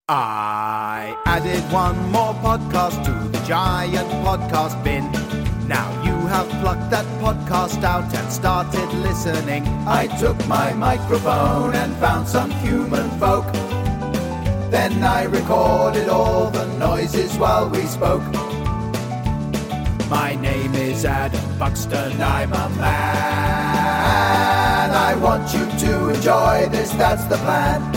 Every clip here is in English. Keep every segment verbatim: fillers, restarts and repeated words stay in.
I added one more podcast to the giant podcast bin. Now you have plucked that podcast out and started listening. I took my microphone and found some human folk. Then I recorded all the noises while we spoke. My name is Adam Buxton, I'm a man. I want you to enjoy this, that's the plan.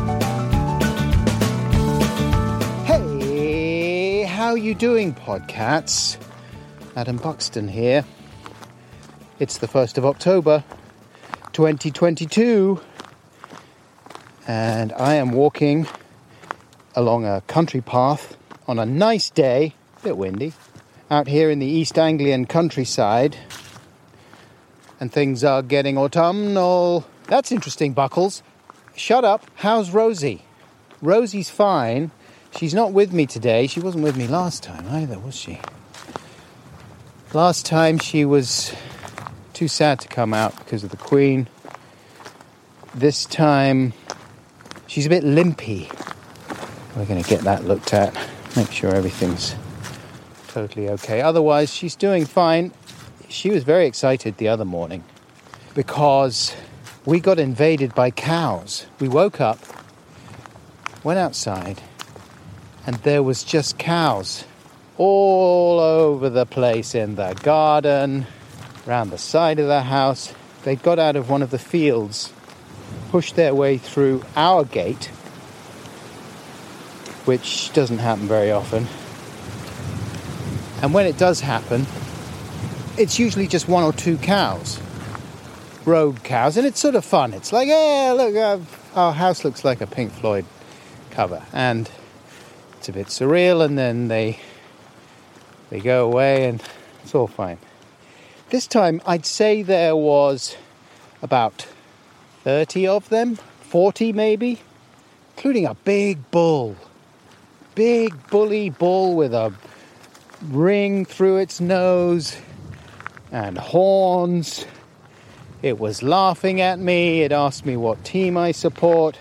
Hey, how you doing, Podcats? Adam Buxton here. It's the first of October, twenty twenty-two. And I am walking along a country path on a nice day, a bit windy, out here in the East Anglian countryside. And things are getting autumnal. That's interesting, Buckles. Shut up. How's Rosie? Rosie's fine. She's not with me today. She wasn't with me last time either, was she? Last time she was too sad to come out because of the Queen. This time she's a bit limpy. We're going to get that looked at. Make sure everything's totally okay. Otherwise, she's doing fine. She was very excited the other morning because we got invaded by cows. We woke up, went outside, and there was just cows all over the place in the garden, around the side of the house. They got out of one of the fields, pushed their way through our gate, which doesn't happen very often. And when it does happen, it's usually just one or two cows, road cows, and it's sort of fun. It's like, yeah, look, uh, our house looks like a Pink Floyd cover, and it's a bit surreal, and then they they go away, and it's all fine. This time, I'd say there was about thirty of them, forty maybe, including a big bull. Big bully bull with a ring through its nose and horns. It was laughing at me. It asked me what team I support.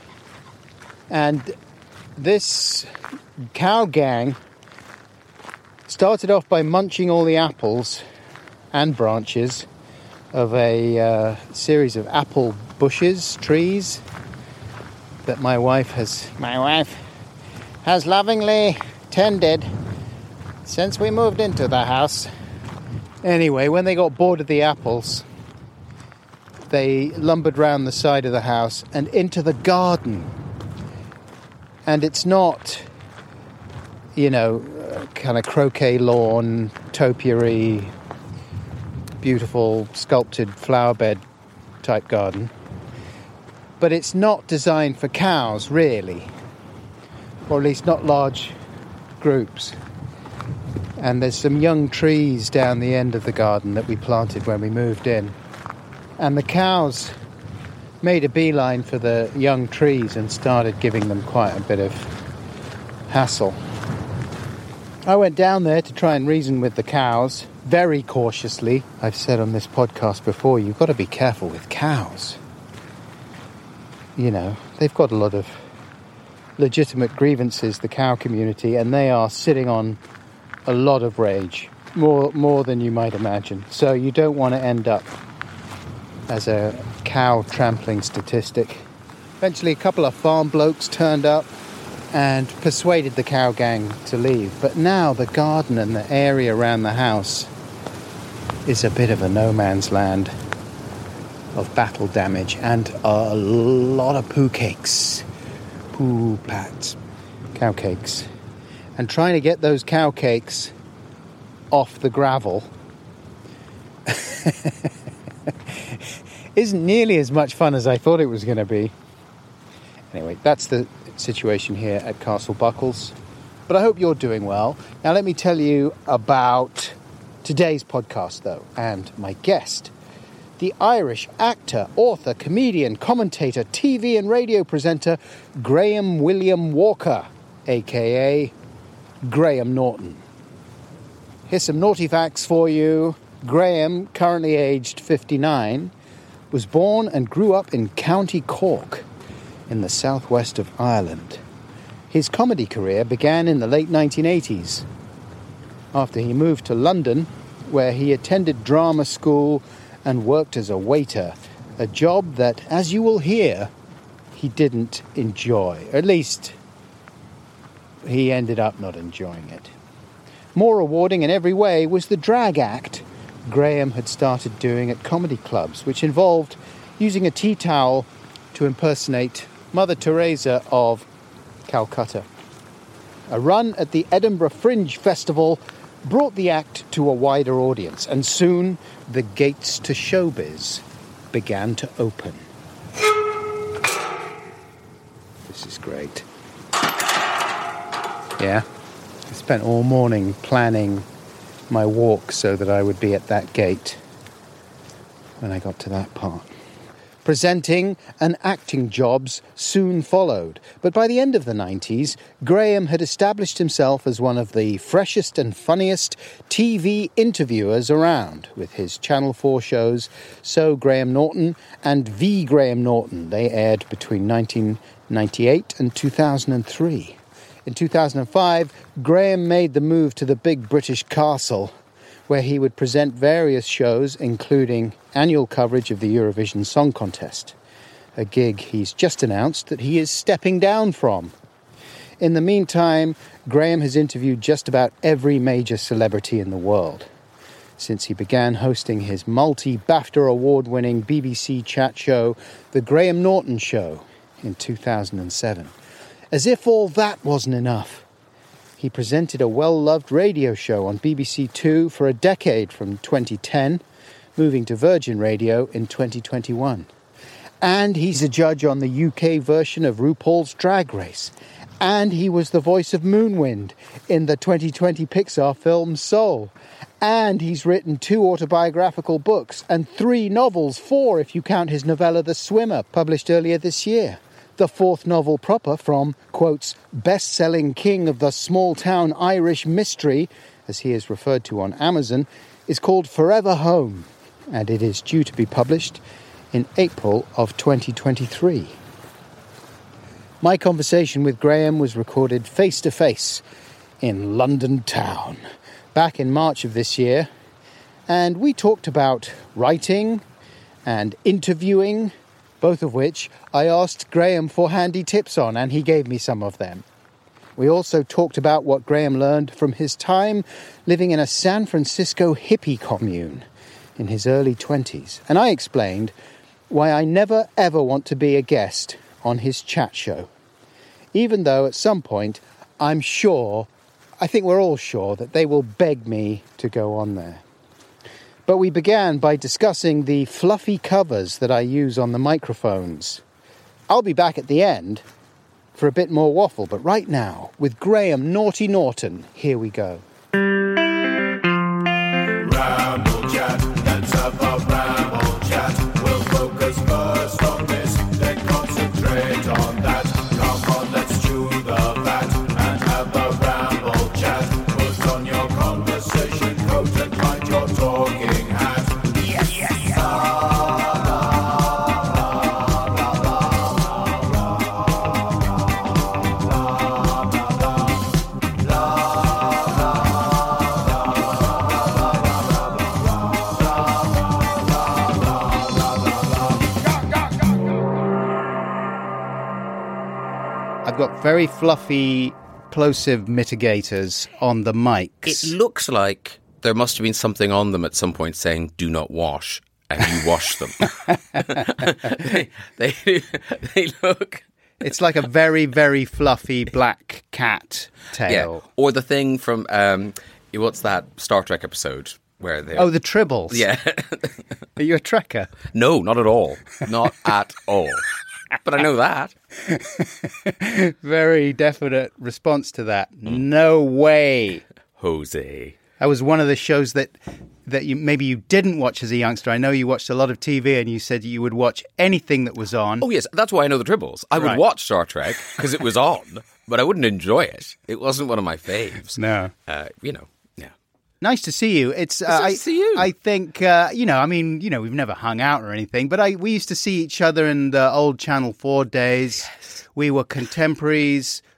And this cow gang started off by munching all the apples and branches of a uh, series of apple bushes, trees, that my wife has... My wife... has lovingly tended since we moved into the house. Anyway, when they got bored of the apples, they lumbered round the side of the house and into the garden. And it's not, you know, kind of croquet lawn, topiary, beautiful sculpted flower bed type garden. But it's not designed for cows, really. Or at least not large groups. And there's some young trees down the end of the garden that we planted when we moved in. And the cows made a beeline for the young trees and started giving them quite a bit of hassle. I went down there to try and reason with the cows, very cautiously. I've said on this podcast before, you've got to be careful with cows. You know, they've got a lot of legitimate grievances, the cow community, and they are sitting on a lot of rage, more more than you might imagine. So you don't want to end up as a cow trampling statistic. Eventually a couple of farm blokes turned up and persuaded the cow gang to leave. But now the garden and the area around the house is a bit of a no man's land of battle damage and a lot of poo cakes. Poo pats, cow cakes, and trying to get those cow cakes off the gravel isn't nearly as much fun as I thought it was going to be. Anyway, that's the situation here at Castle Buckles. But I hope you're doing well. Now let me tell you about today's podcast, though, and my guest. The Irish actor, author, comedian, commentator, T V and radio presenter, Graham William Walker, a k a. Graham Norton. Here's some naughty facts for you. Graham, currently aged fifty-nine, was born and grew up in County Cork in the southwest of Ireland. His comedy career began in the late nineteen eighties, after he moved to London, where he attended drama school and worked as a waiter, a job that, as you will hear, he didn't enjoy. At least, he ended up not enjoying it. More rewarding in every way was the drag act Graham had started doing at comedy clubs, which involved using a tea towel to impersonate Mother Teresa of Calcutta. A run at the Edinburgh Fringe Festival brought the act to a wider audience, and soon the gates to showbiz began to open. This is great. Yeah, I spent all morning planning my walk so that I would be at that gate when I got to that part. Presenting and acting jobs soon followed, but by the end of the nineties, Graham had established himself as one of the freshest and funniest T V interviewers around, with his Channel four shows So Graham Norton and The Graham Norton. They aired between nineteen ninety-eight and two thousand three. In two thousand five, Graham made the move to the big British castle, where he would present various shows, including annual coverage of the Eurovision Song Contest, a gig he's just announced that he is stepping down from. In the meantime, Graham has interviewed just about every major celebrity in the world, since he began hosting his multi-BAFTA award-winning B B C chat show, The Graham Norton Show, in two thousand seven. As if all that wasn't enough, he presented a well-loved radio show on B B C Two for a decade from twenty ten, moving to Virgin Radio in twenty twenty-one. And he's a judge on the U K version of RuPaul's Drag Race. And he was the voice of Moonwind in the twenty twenty Pixar film Soul. And he's written two autobiographical books and three novels, four if you count his novella The Swimmer, published earlier this year. The fourth novel proper from, quotes, best-selling king of the small-town Irish mystery, as he is referred to on Amazon, is called Forever Home, and it is due to be published in April of twenty twenty-three. My conversation with Graham was recorded face-to-face in London town back in March of this year, and we talked about writing and interviewing, both of which I asked Graham for handy tips on, and he gave me some of them. We also talked about what Graham learned from his time living in a San Francisco hippie commune in his early twenties, and I explained why I never ever want to be a guest on his chat show, even though at some point I'm sure, I think we're all sure, that they will beg me to go on there. But we began by discussing the fluffy covers that I use on the microphones. I'll be back at the end for a bit more waffle, but right now, with Graham Naughty Norton, here we go. Ramble chat, let's have a ramble chat. We'll focus first on this, then concentrate on that. Come on, let's chew the fat and have a ramble chat. Put on your conversation coat and find your talking. Got very fluffy plosive mitigators on the mics. It looks like there must have been something on them at some point saying, do not wash, and you wash them. they, they, they look... It's like a very, very fluffy black cat tail. Yeah. Or the thing from, um, what's that Star Trek episode? Where they... Oh, the Tribbles. Yeah. Are you a Trekker? No, not at all. Not at all. But I know that. Very definite response to that. Mm. No way. Jose. That was one of the shows that that you maybe you didn't watch as a youngster. I know you watched a lot of T V and you said you would watch anything that was on. Oh, yes. That's why I know the Tribbles. I right. would watch Star Trek because it was on, but I wouldn't enjoy it. It wasn't one of my faves. No. Uh, you know. Nice to see you. It's, it's uh, nice I, to see you. I think, uh, you know, I mean, you know, we've never hung out or anything, but I we used to see each other in the old Channel four days. Yes. We were contemporaries,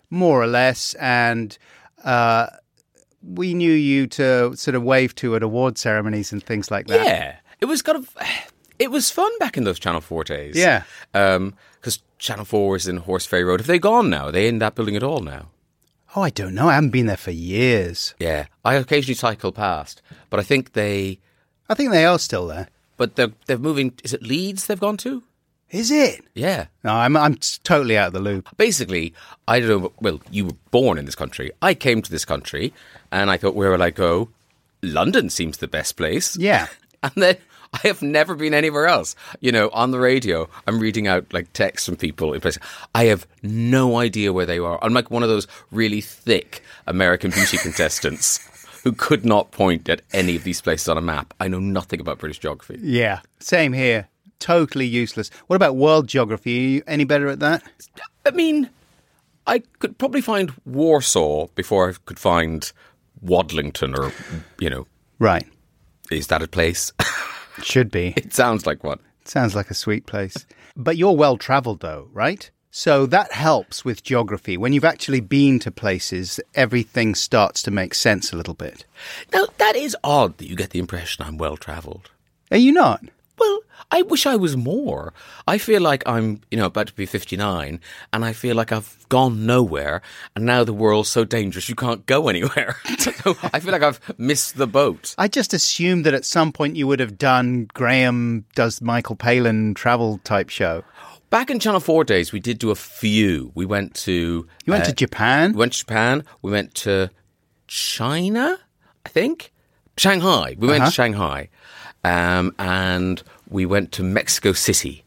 more or less, and uh, we knew you to sort of wave to at award ceremonies and things like that. Yeah, it was kind of, it was fun back in those Channel four days. Yeah. Because um, Channel four was in Horse Ferry Road. Have they gone now? Are they in that building at all now? Oh, I don't know. I haven't been there for years. Yeah, I occasionally cycle past, but I think they... I think they are still there. But they're, they're moving... Is it Leeds they've gone to? Is it? Yeah. No, I'm I'm totally out of the loop. Basically, I don't know... Well, you were born in this country. I came to this country, and I thought, where will I go? London seems the best place. Yeah. And then I have never been anywhere else. You know, on the radio, I'm reading out like texts from people in places. I have no idea where they are. I'm like one of those really thick American Beauty contestants who could not point at any of these places on a map. I know nothing about British geography. Yeah, same here. Totally useless. What about world geography? Are you any better at that? I mean, I could probably find Warsaw before I could find Wadlington or, you know. Right. Is that a place? Should be. It sounds like one. Sounds like a sweet place. But you're well-travelled, though, right? So that helps with geography. When you've actually been to places, everything starts to make sense a little bit. Now, that is odd that you get the impression I'm well-travelled. Are you not? Well, I wish I was more. I feel like I'm, you know, about to be fifty-nine, and I feel like I've gone nowhere, and now the world's so dangerous you can't go anywhere. So I feel like I've missed the boat. I just assumed that at some point you would have done Graham Does Michael Palin travel type show. Back in Channel four days, we did do a few. We went to... You went uh, to Japan? We went to Japan. We went to China, I think. Shanghai. We went Uh-huh. to Shanghai. Um, and we went to Mexico City.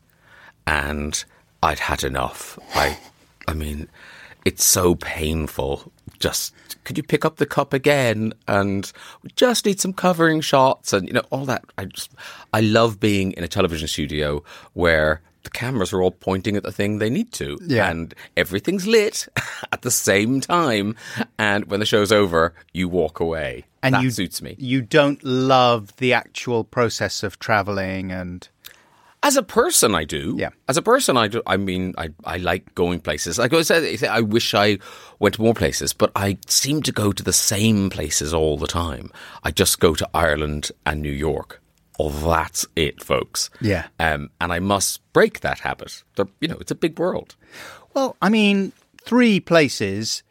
And I'd had enough. I, I mean, it's so painful. Just, could you pick up the cup again? And we just need some covering shots and, you know, all that. I just, I love being in a television studio where the cameras are all pointing at the thing they need to. Yeah. And everything's lit at the same time. And when the show's over, you walk away. And that you, suits me. You don't love the actual process of travelling and... As a person, I do. Yeah. As a person, I do. I mean, I, I like going places. Like I said, I wish I went to more places, but I seem to go to the same places all the time. I just go to Ireland and New York. Oh, that's it, folks. Yeah. Um, and I must break that habit. They're, you know, it's a big world. Well, I mean, three places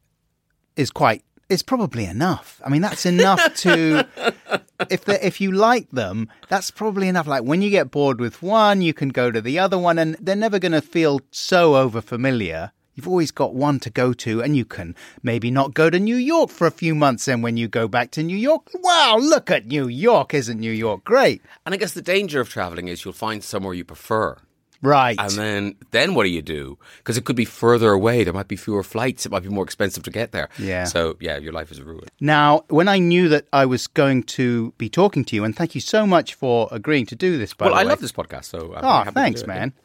is quite... is probably enough. I mean, that's enough to... If the, if you like them, that's probably enough. Like when you get bored with one, you can go to the other one, and they're never going to feel so over-familiar. You've always got one to go to, and you can maybe not go to New York for a few months, and when you go back to New York, wow, look at New York. Isn't New York great? And I guess the danger of traveling is you'll find somewhere you prefer. Right. And then, then what do you do? Because it could be further away. There might be fewer flights. It might be more expensive to get there. Yeah. So, yeah, your life is ruined. Now, when I knew that I was going to be talking to you, and thank you so much for agreeing to do this, by Well, the I way. love this podcast, so I'm Oh, happy thanks, to do it. man.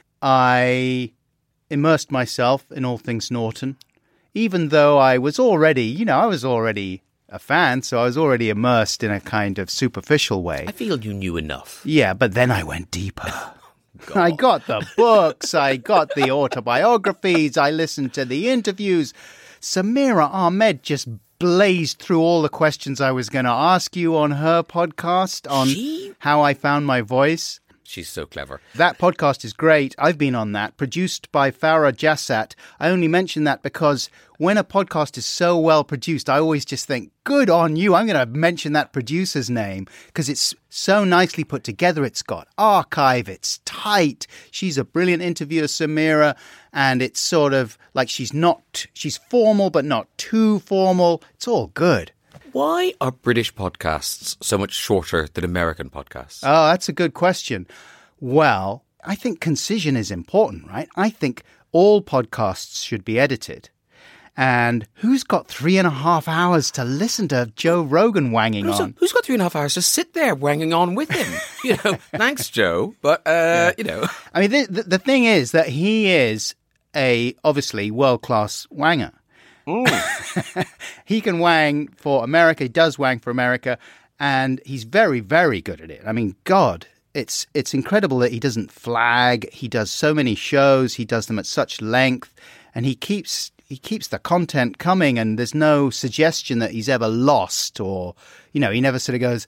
I immersed myself in all things Norton, even though I was already, you know, I was already a fan, so I was already immersed in a kind of superficial way. I feel you knew enough. Yeah, but then I went deeper. I got the books, I got the autobiographies, I listened to the interviews. Samira Ahmed just blazed through all the questions I was going to ask you on her podcast on She- how I found my voice. She's so clever. That podcast is great. I've been on that. Produced by Farah Jassat. I only mention that because when a podcast is so well produced, I always just think, good on you. I'm going to mention that producer's name because it's so nicely put together. It's got archive. It's tight. She's a brilliant interviewer, Samira. And it's sort of like she's not, she's formal, but not too formal. It's all good. Why are British podcasts so much shorter than American podcasts? Oh, that's a good question. Well, I think concision is important, right? I think all podcasts should be edited. And who's got three and a half hours to listen to Joe Rogan wanging Who's, on? who's got three and a half hours to sit there wanging on with him? You know, thanks, Joe. But, uh, yeah. you know. I mean, the, the, the thing is that he is a, obviously, world-class wanger. He can wang for America. He does wang for America. And he's very, very good at it. I mean, God, it's it's incredible that he doesn't flag. He does so many shows. He does them at such length. And he keeps he keeps the content coming, and there's no suggestion that he's ever lost, or, you know, he never sort of goes,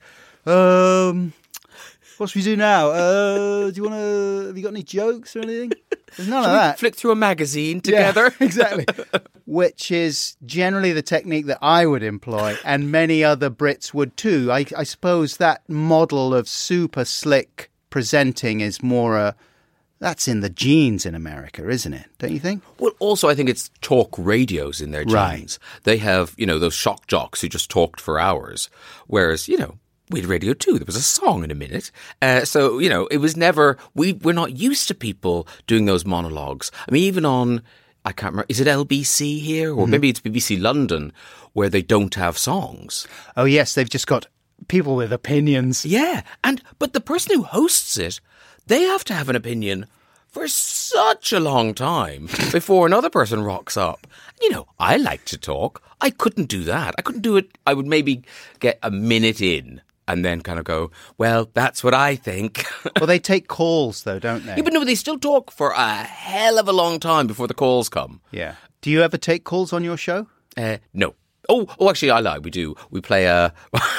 um, what should we do now? Uh, do you want to, have you got any jokes or anything? There's none Should of we that. flick through a magazine together? Yeah, exactly. Which is generally the technique that I would employ, and many other Brits would too. I, I suppose that model of super slick presenting is more a, that's in the genes in America, isn't it? Don't you think? Well, also, I think it's talk radios in their genes. Right. They have, you know, those shock jocks who just talked for hours. Whereas, you know, we had radio too. There was a song in a minute. Uh, so, you know, it was never, we, we're not used to people doing those monologues. I mean, even on, I can't remember, is it L B C here? Or mm-hmm. maybe it's B B C London, where they don't have songs. Oh, yes. They've just got people with opinions. Yeah. And, but the person who hosts it, they have to have an opinion for such a long time before another person rocks up. You know, I like to talk. I couldn't do that. I couldn't do it. I would maybe get a minute in and then kind of go, well, that's what I think. Well, they take calls, though, don't they? Yeah, but no, they still talk for a hell of a long time before the calls come. Yeah. Do you ever take calls on your show? Uh, no. Oh, oh, actually, I lie. We do. We play a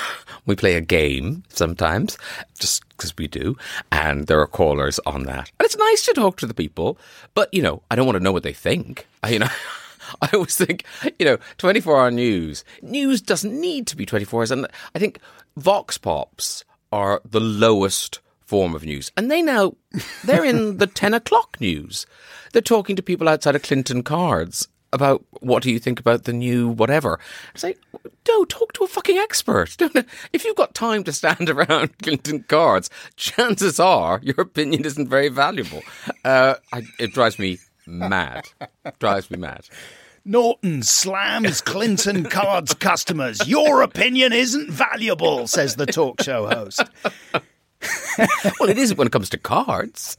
we play a game sometimes, just because we do, and there are callers on that, and it's nice to talk to the people. But you know, I don't want to know what they think. I, you know, I always think, you know, twenty-four hour news. News doesn't need to be twenty-four hours, and I think Vox Pops are the lowest form of news, and they now they're in the ten o'clock news. They're talking to people outside of Clinton Cards about what do you think about the new whatever. It's like, no, talk to a fucking expert. Don't, if you've got time to stand around Clinton Cards, chances are your opinion isn't very valuable. Uh, I, it drives me mad. Drives me mad. Norton slams Clinton Cards customers. Your opinion isn't valuable, says the talk show host. Well, it isn't when it comes to cards.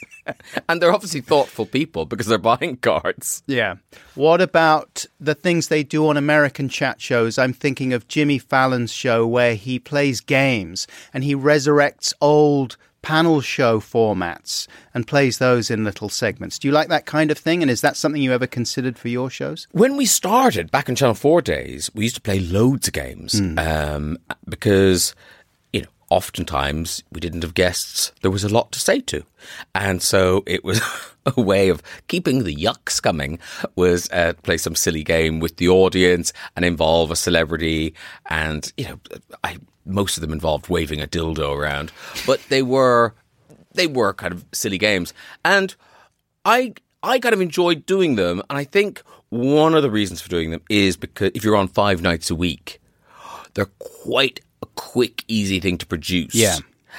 And they're obviously thoughtful people because they're buying cards. Yeah. What about the things they do on American chat shows? I'm thinking of Jimmy Fallon's show where he plays games and he resurrects old panel show formats and plays those in little segments. Do you like that kind of thing? And is that something you ever considered for your shows? When we started back in Channel four days, we used to play loads of games mm. um, because, you know, oftentimes we didn't have guests. There was a lot to say to. And so it was a way of keeping the yucks coming was uh, play some silly game with the audience and involve a celebrity. And, you know, I most of them involved waving a dildo around. But they were they were kind of silly games. And I I kind of enjoyed doing them. And I think one of the reasons for doing them is because if you're on five nights a week, they're quite a quick, easy thing to produce. Yeah.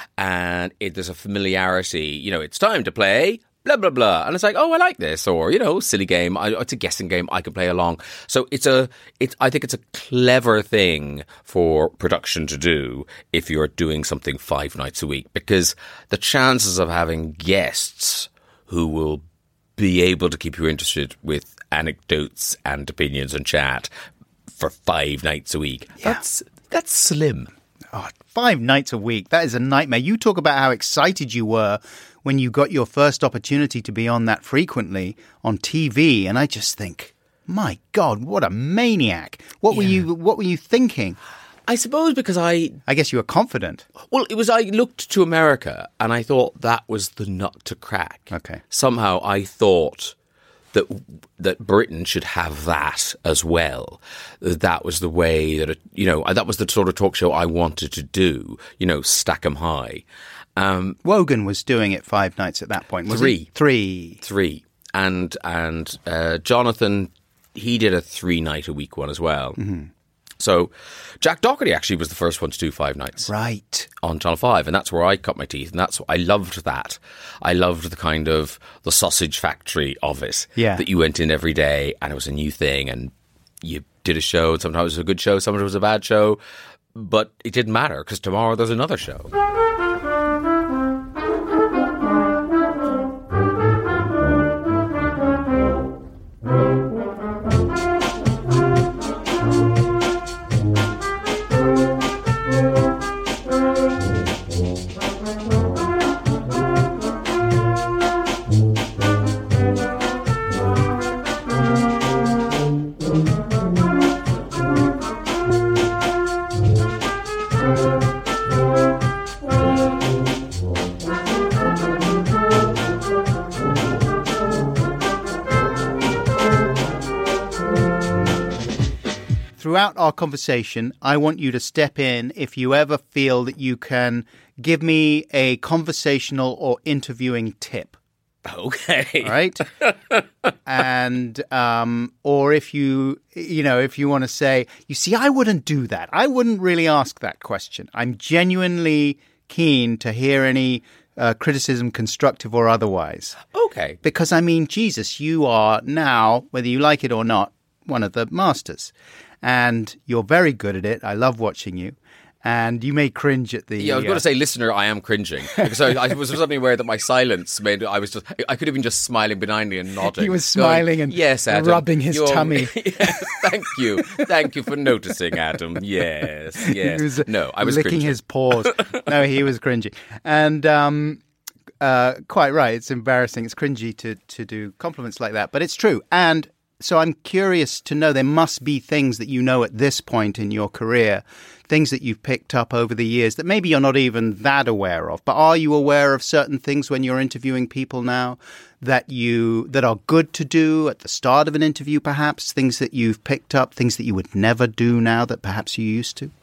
And it, there's a familiarity. You know, it's time to play blah, blah, blah. And it's like, oh, I like this. Or, you know, silly game. I, it's a guessing game. I can play along. So it's a, it's, I think it's a clever thing for production to do if you're doing something five nights a week. Because the chances of having guests who will be able to keep you interested with anecdotes and opinions and chat for five nights a week, yeah. that's that's slim. Oh, five nights a week. That is a nightmare. You talk about how excited you were when you got your first opportunity to be on that frequently on T V. And I just think, my God, what a maniac. What yeah. were you What were you thinking? I suppose because I... I guess you were confident. Well, it was I looked to America and I thought that was the nut to crack. Okay. Somehow I thought that that Britain should have that as well. That was the way that, it, you know, that was the sort of talk show I wanted to do, you know, stack 'em high. Um, Wogan was doing it five nights at that point, was three. he? Three. Three. And, and uh, Jonathan, he did a three-night-a-week one as well. Mm-hmm. So Jack Doherty actually was the first one to do five nights. Right. On Channel five. And that's where I cut my teeth. And that's I loved that. I loved the kind of the sausage factory of it. Yeah. That you went in every day and it was a new thing and you did a show. And sometimes it was a good show. Sometimes it was a bad show. But it didn't matter because tomorrow there's another show. throughout our conversation, I want you to step in if you ever feel that you can give me a conversational or interviewing tip. Okay. All right. And, um, or if you, you know, if you want to say, you see, I wouldn't do that. I wouldn't really ask that question. I'm genuinely keen to hear any uh, criticism, constructive or otherwise. Okay. Because, I mean, Jesus, you are now, whether you like it or not, one of the masters. And you're very good at it. I love watching you. And you may cringe at the... Yeah, I was uh, going to say, listener, I am cringing. Because I, I was suddenly aware that my silence made... I was just... I could have been just smiling benignly and nodding. He was smiling going, and yes, Adam, rubbing his you're- tummy. Yes, thank you. Thank you for noticing, Adam. Yes, yes. He was no, I was licking cringing. his paws. No, he was cringy. And um, uh, quite right. It's embarrassing. It's cringy to, to do compliments like that. But it's true. And so I'm curious to know, there must be things that you know at this point in your career, things that you've picked up over the years that maybe you're not even that aware of. But are you aware of certain things when you're interviewing people now that you that are good to do at the start of an interview, perhaps? Things that you've picked up, things that you would never do now that perhaps you used to?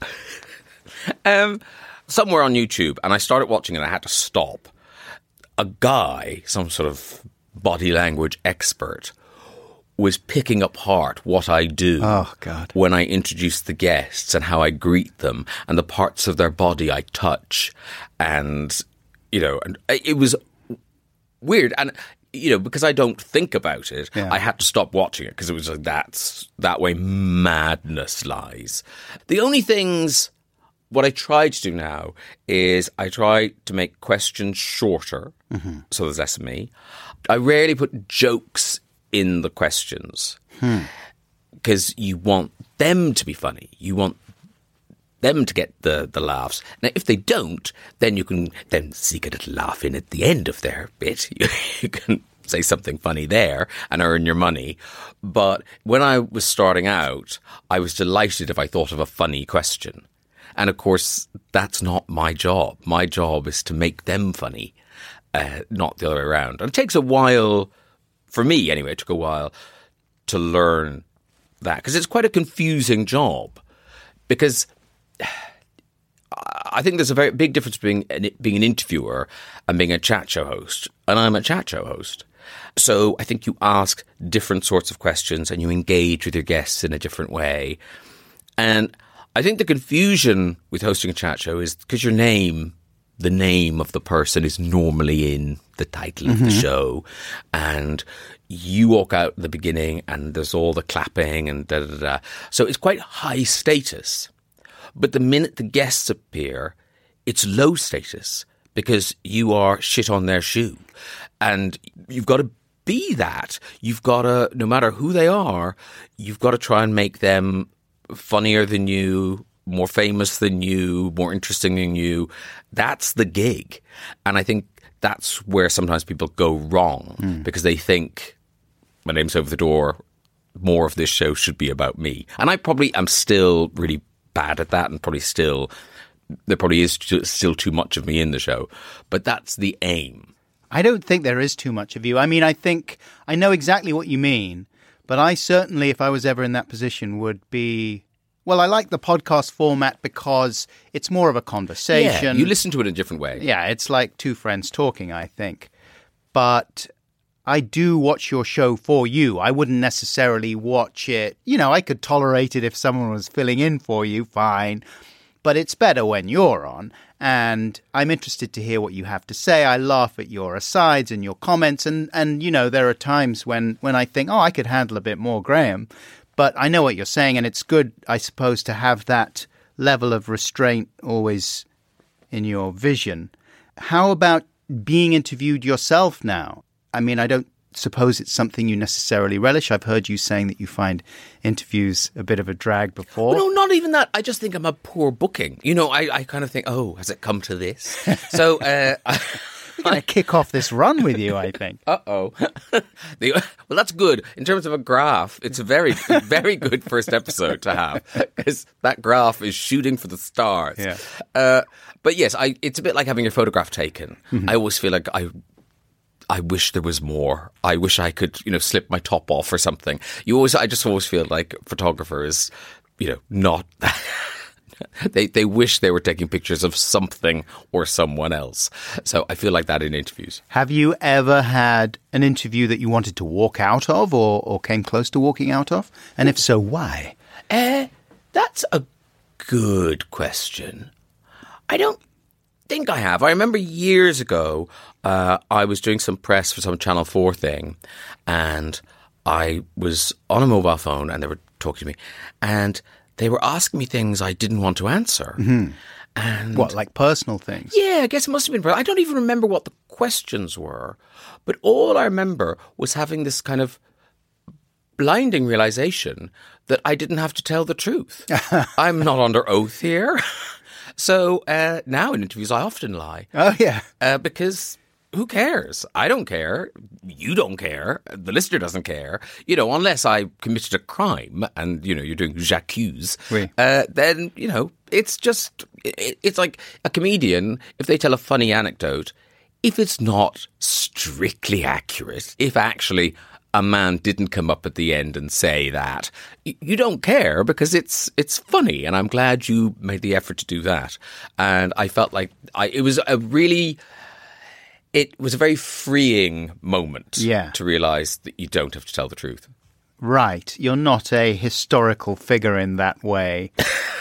Um, somewhere on YouTube, and I started watching and I had to stop. A guy, some sort of body language expert, was picking apart what I do Oh, God. when I introduce the guests and how I greet them and the parts of their body I touch. And, you know, and it was weird. And, you know, because I don't think about it, Yeah. I had to stop watching it because it was like, that's, that way madness lies. The only things, what I try to do now is I try to make questions shorter, mm-hmm. so there's less of me. I rarely put jokes in the questions because hmm. you want them to be funny. You want them to get the, the laughs. Now, if they don't, then you can then sneak a little laugh in at the end of their bit. You, you can say something funny there and earn your money. But when I was starting out, I was delighted if I thought of a funny question. And of course, that's not my job. My job is to make them funny, uh, not the other way around. And it takes a while. For me, anyway, it took a while to learn that because it's quite a confusing job. Because I think there's a very big difference between being an interviewer and being a chat show host. And I'm a chat show host. So I think you ask different sorts of questions and you engage with your guests in a different way. And I think the confusion with hosting a chat show is because your name... the name of the person is normally in the title of mm-hmm. the show, and you walk out at the beginning and there's all the clapping and da da da. So it's quite high status. But the minute the guests appear, it's low status because you are shit on their shoe. And you've got to be that. You've got to, no matter who they are, you've got to try and make them funnier than you, more famous than you, more interesting than you. That's the gig. And I think that's where sometimes people go wrong mm. because they think, my name's over the door, more of this show should be about me. And I probably am still really bad at that and probably still, there probably is still too much of me in the show. But that's the aim. I don't think there is too much of you. I mean, I think, I know exactly what you mean, but I certainly, if I was ever in that position, would be... Well, I like the podcast format because it's more of a conversation. Yeah, you listen to it in a different way. Yeah, it's like two friends talking, I think. But I do watch your show for you. I wouldn't necessarily watch it. You know, I could tolerate it if someone was filling in for you, fine. But it's better when you're on. And I'm interested to hear what you have to say. I laugh at your asides and your comments. And, and you know, there are times when, when I think, oh, I could handle a bit more, Graham. But I know what you're saying, and it's good, I suppose, to have that level of restraint always in your vision. How about being interviewed yourself now? I mean, I don't suppose it's something you necessarily relish. I've heard you saying that you find interviews a bit of a drag before. Well, no, not even that. I just think I'm a poor booking. You know, I, I kind of think, oh, has it come to this? So... Uh, I- We're going to kick off this run with you, I think. Uh-oh. the, well, that's good. In terms of a graph, it's a very, very good first episode to have because that graph is shooting for the stars. Yeah. Uh, but yes, I, it's a bit like having your photograph taken. Mm-hmm. I always feel like I I wish there was more. I wish I could, you know, slip my top off or something. You always, I just always feel like photographer is... you know, not... they they wish they were taking pictures of something or someone else. So I feel like that in interviews. Have you ever had an interview that you wanted to walk out of or, or came close to walking out of? And if so, why? Uh, that's a good question. I don't think I have. I remember years ago, uh, I was doing some press for some Channel four thing, and I was on a mobile phone and they were talking to me, and they were asking me things I didn't want to answer. Mm-hmm. And what, like personal things? Yeah, I guess it must have been. I don't even remember what the questions were, but all I remember was having this kind of blinding realization that I didn't have to tell the truth. I'm not under oath here. So uh, now in interviews, I often lie. Oh, yeah. Uh, because who cares? I don't care. You don't care. The listener doesn't care. You know, unless I committed a crime and, you know, you're doing j'accuse, Oui. uh, then, you know, it's just, it, it's like a comedian, if they tell a funny anecdote, if it's not strictly accurate, if actually a man didn't come up at the end and say that, you, you don't care because it's it's funny, and I'm glad you made the effort to do that. And I felt like I, it was a really... It was a very freeing moment yeah. to realise that you don't have to tell the truth. Right. You're not a historical figure in that way.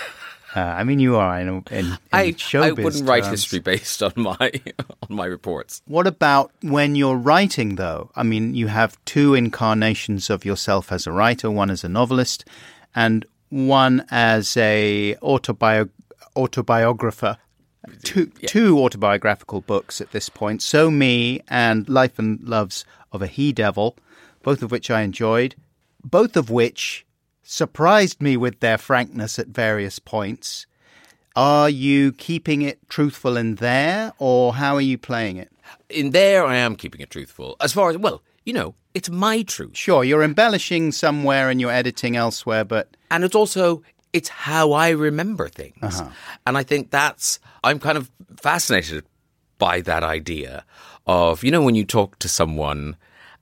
uh, I mean, you are in, in, in I, showbiz I wouldn't write terms. history based on my on my reports. What about when you're writing, though? I mean, you have two incarnations of yourself as a writer, one as a novelist and one as a autobio- autobiographer. Two, yeah. two autobiographical books at this point, So Me and Life and Loves of a He-Devil, both of which I enjoyed, both of which surprised me with their frankness at various points. Are you keeping it truthful in there, or how are you playing it? In there, I am keeping it truthful. As far as, well, you know, it's my truth. Sure, you're embellishing somewhere and you're editing elsewhere, but... And it's also... It's how I remember things. Uh-huh. And I think that's, I'm kind of fascinated by that idea of, you know, when you talk to someone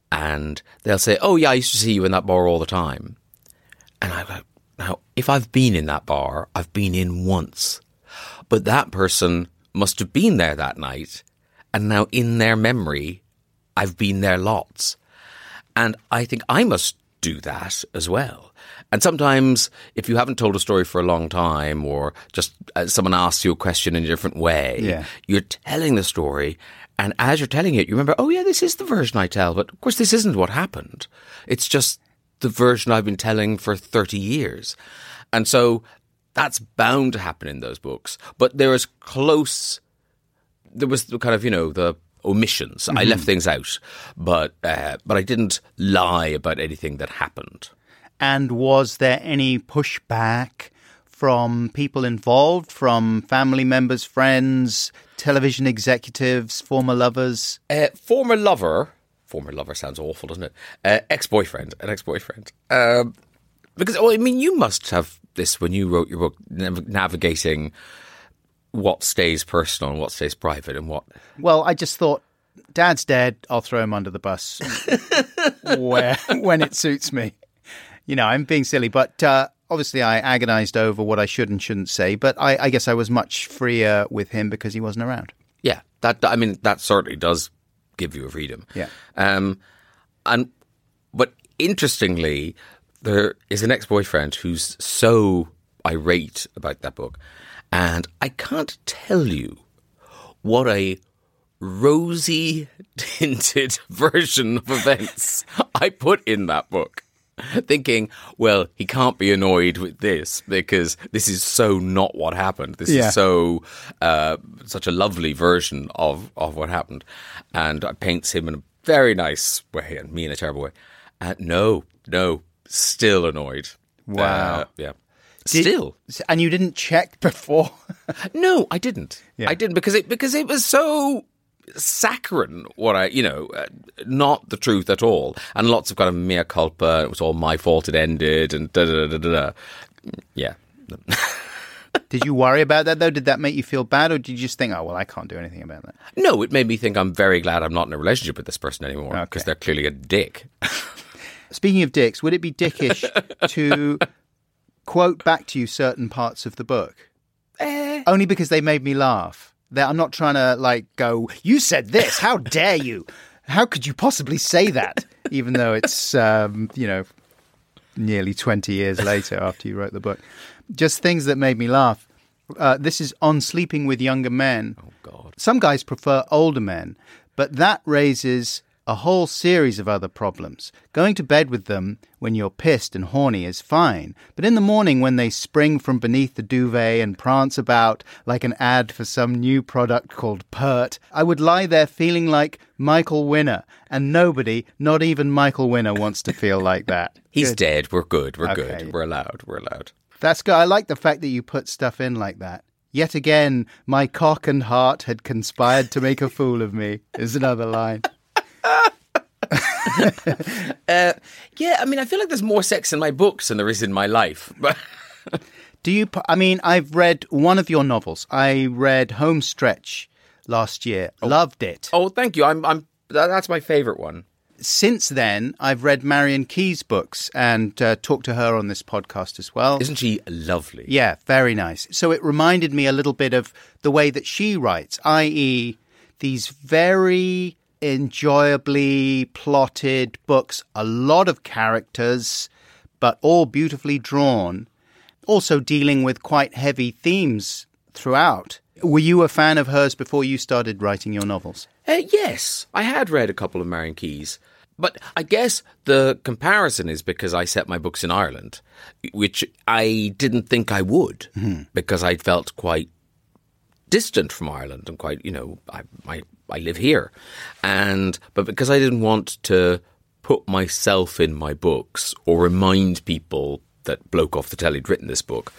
and they'll say, oh, yeah, I used to see you in that bar all the time. And I go, now, if I've been in that bar, I've been in once. But that person must have been there that night. And now in their memory, I've been there lots. And I think I must do that as well. And sometimes if you haven't told a story for a long time, or just uh, someone asks you a question in a different way, yeah. you're telling the story. And as you're telling it, you remember, oh, yeah, this is the version I tell. But of course, this isn't what happened. It's just the version I've been telling for thirty years. And so that's bound to happen in those books. But there is close, there was the kind of, you know, the omissions. Mm-hmm. I left things out, but uh, but I didn't lie about anything that happened. And was there any pushback from people involved, from family members, friends, television executives, former lovers? Uh, former lover, former lover sounds awful, doesn't it? Uh, ex-boyfriend, an ex-boyfriend. Um, because, well, I mean, you must have this when you wrote your book, nav- navigating what stays personal and what stays private and what... Well, I just thought, Dad's dead, I'll throw him under the bus where when it suits me. You know, I'm being silly, but uh, obviously I agonized over what I should and shouldn't say, but I, I guess I was much freer with him because he wasn't around. Yeah, that I mean, that certainly does give you a freedom. Yeah. Um, and but interestingly, there is an ex-boyfriend who's so irate about that book, and I can't tell you what a rosy tinted version of events I put in that book. Thinking, well, he can't be annoyed with this because this is so not what happened. This yeah. is so uh, such a lovely version of, of what happened. And I paints him in a very nice way and me in a terrible way. Uh, no, no, still annoyed. Wow. Uh, yeah. Did, still. And you didn't check before? No, I didn't. Yeah. I didn't because it because it was so... saccharine, what I, you know, uh, not the truth at all, and lots of kind of mea culpa. It was all my fault. It ended, and da da da da da. Yeah. Did you worry about that though? Did that make you feel bad, or did you just think, oh well, I can't do anything about that? No, it made me think I'm very glad I'm not in a relationship with this person anymore because okay. they're clearly a dick. Speaking of dicks, would it be dickish to quote back to you certain parts of the book? Eh. Only because they made me laugh. They're, I'm not trying to, like, go, you said this, how dare you? How could you possibly say that? Even though it's, um, you know, nearly twenty years later after you wrote the book. Just things that made me laugh. Uh, this is on sleeping with younger men. Oh, God. Some guys prefer older men, but that raises a whole series of other problems. Going to bed with them when you're pissed and horny is fine, but in the morning when they spring from beneath the duvet and prance about like an ad for some new product called Pert, I would lie there feeling like Michael Winner, and nobody, not even Michael Winner, wants to feel like that. He's Good. dead. We're good. We're Okay. good. We're allowed. We're allowed. That's good. I like the fact that you put stuff in like that. Yet again, my cock and heart had conspired to make a fool of me, is another line. uh, yeah, I mean, I feel like there's more sex in my books than there is in my life. Do you, I mean, I've read one of your novels. I read Homestretch last year. Oh. Loved it. Oh, thank you. I'm, I'm, that, that's my favourite one. Since then, I've read Marian Key's books and uh, talked to her on this podcast as well. Isn't she lovely? Yeah, very nice. So it reminded me a little bit of the way that she writes, that is these very enjoyably plotted books, a lot of characters, but all beautifully drawn, also dealing with quite heavy themes throughout. Were you a fan of hers before you started writing your novels? Uh, yes, I had read a couple of Marian Key's. But I guess the comparison is because I set my books in Ireland, which I didn't think I would, mm-hmm. because I felt quite distant from Ireland and quite, you know, I, I, I live here. And but because I didn't want to put myself in my books or remind people that bloke off the telly had written this book,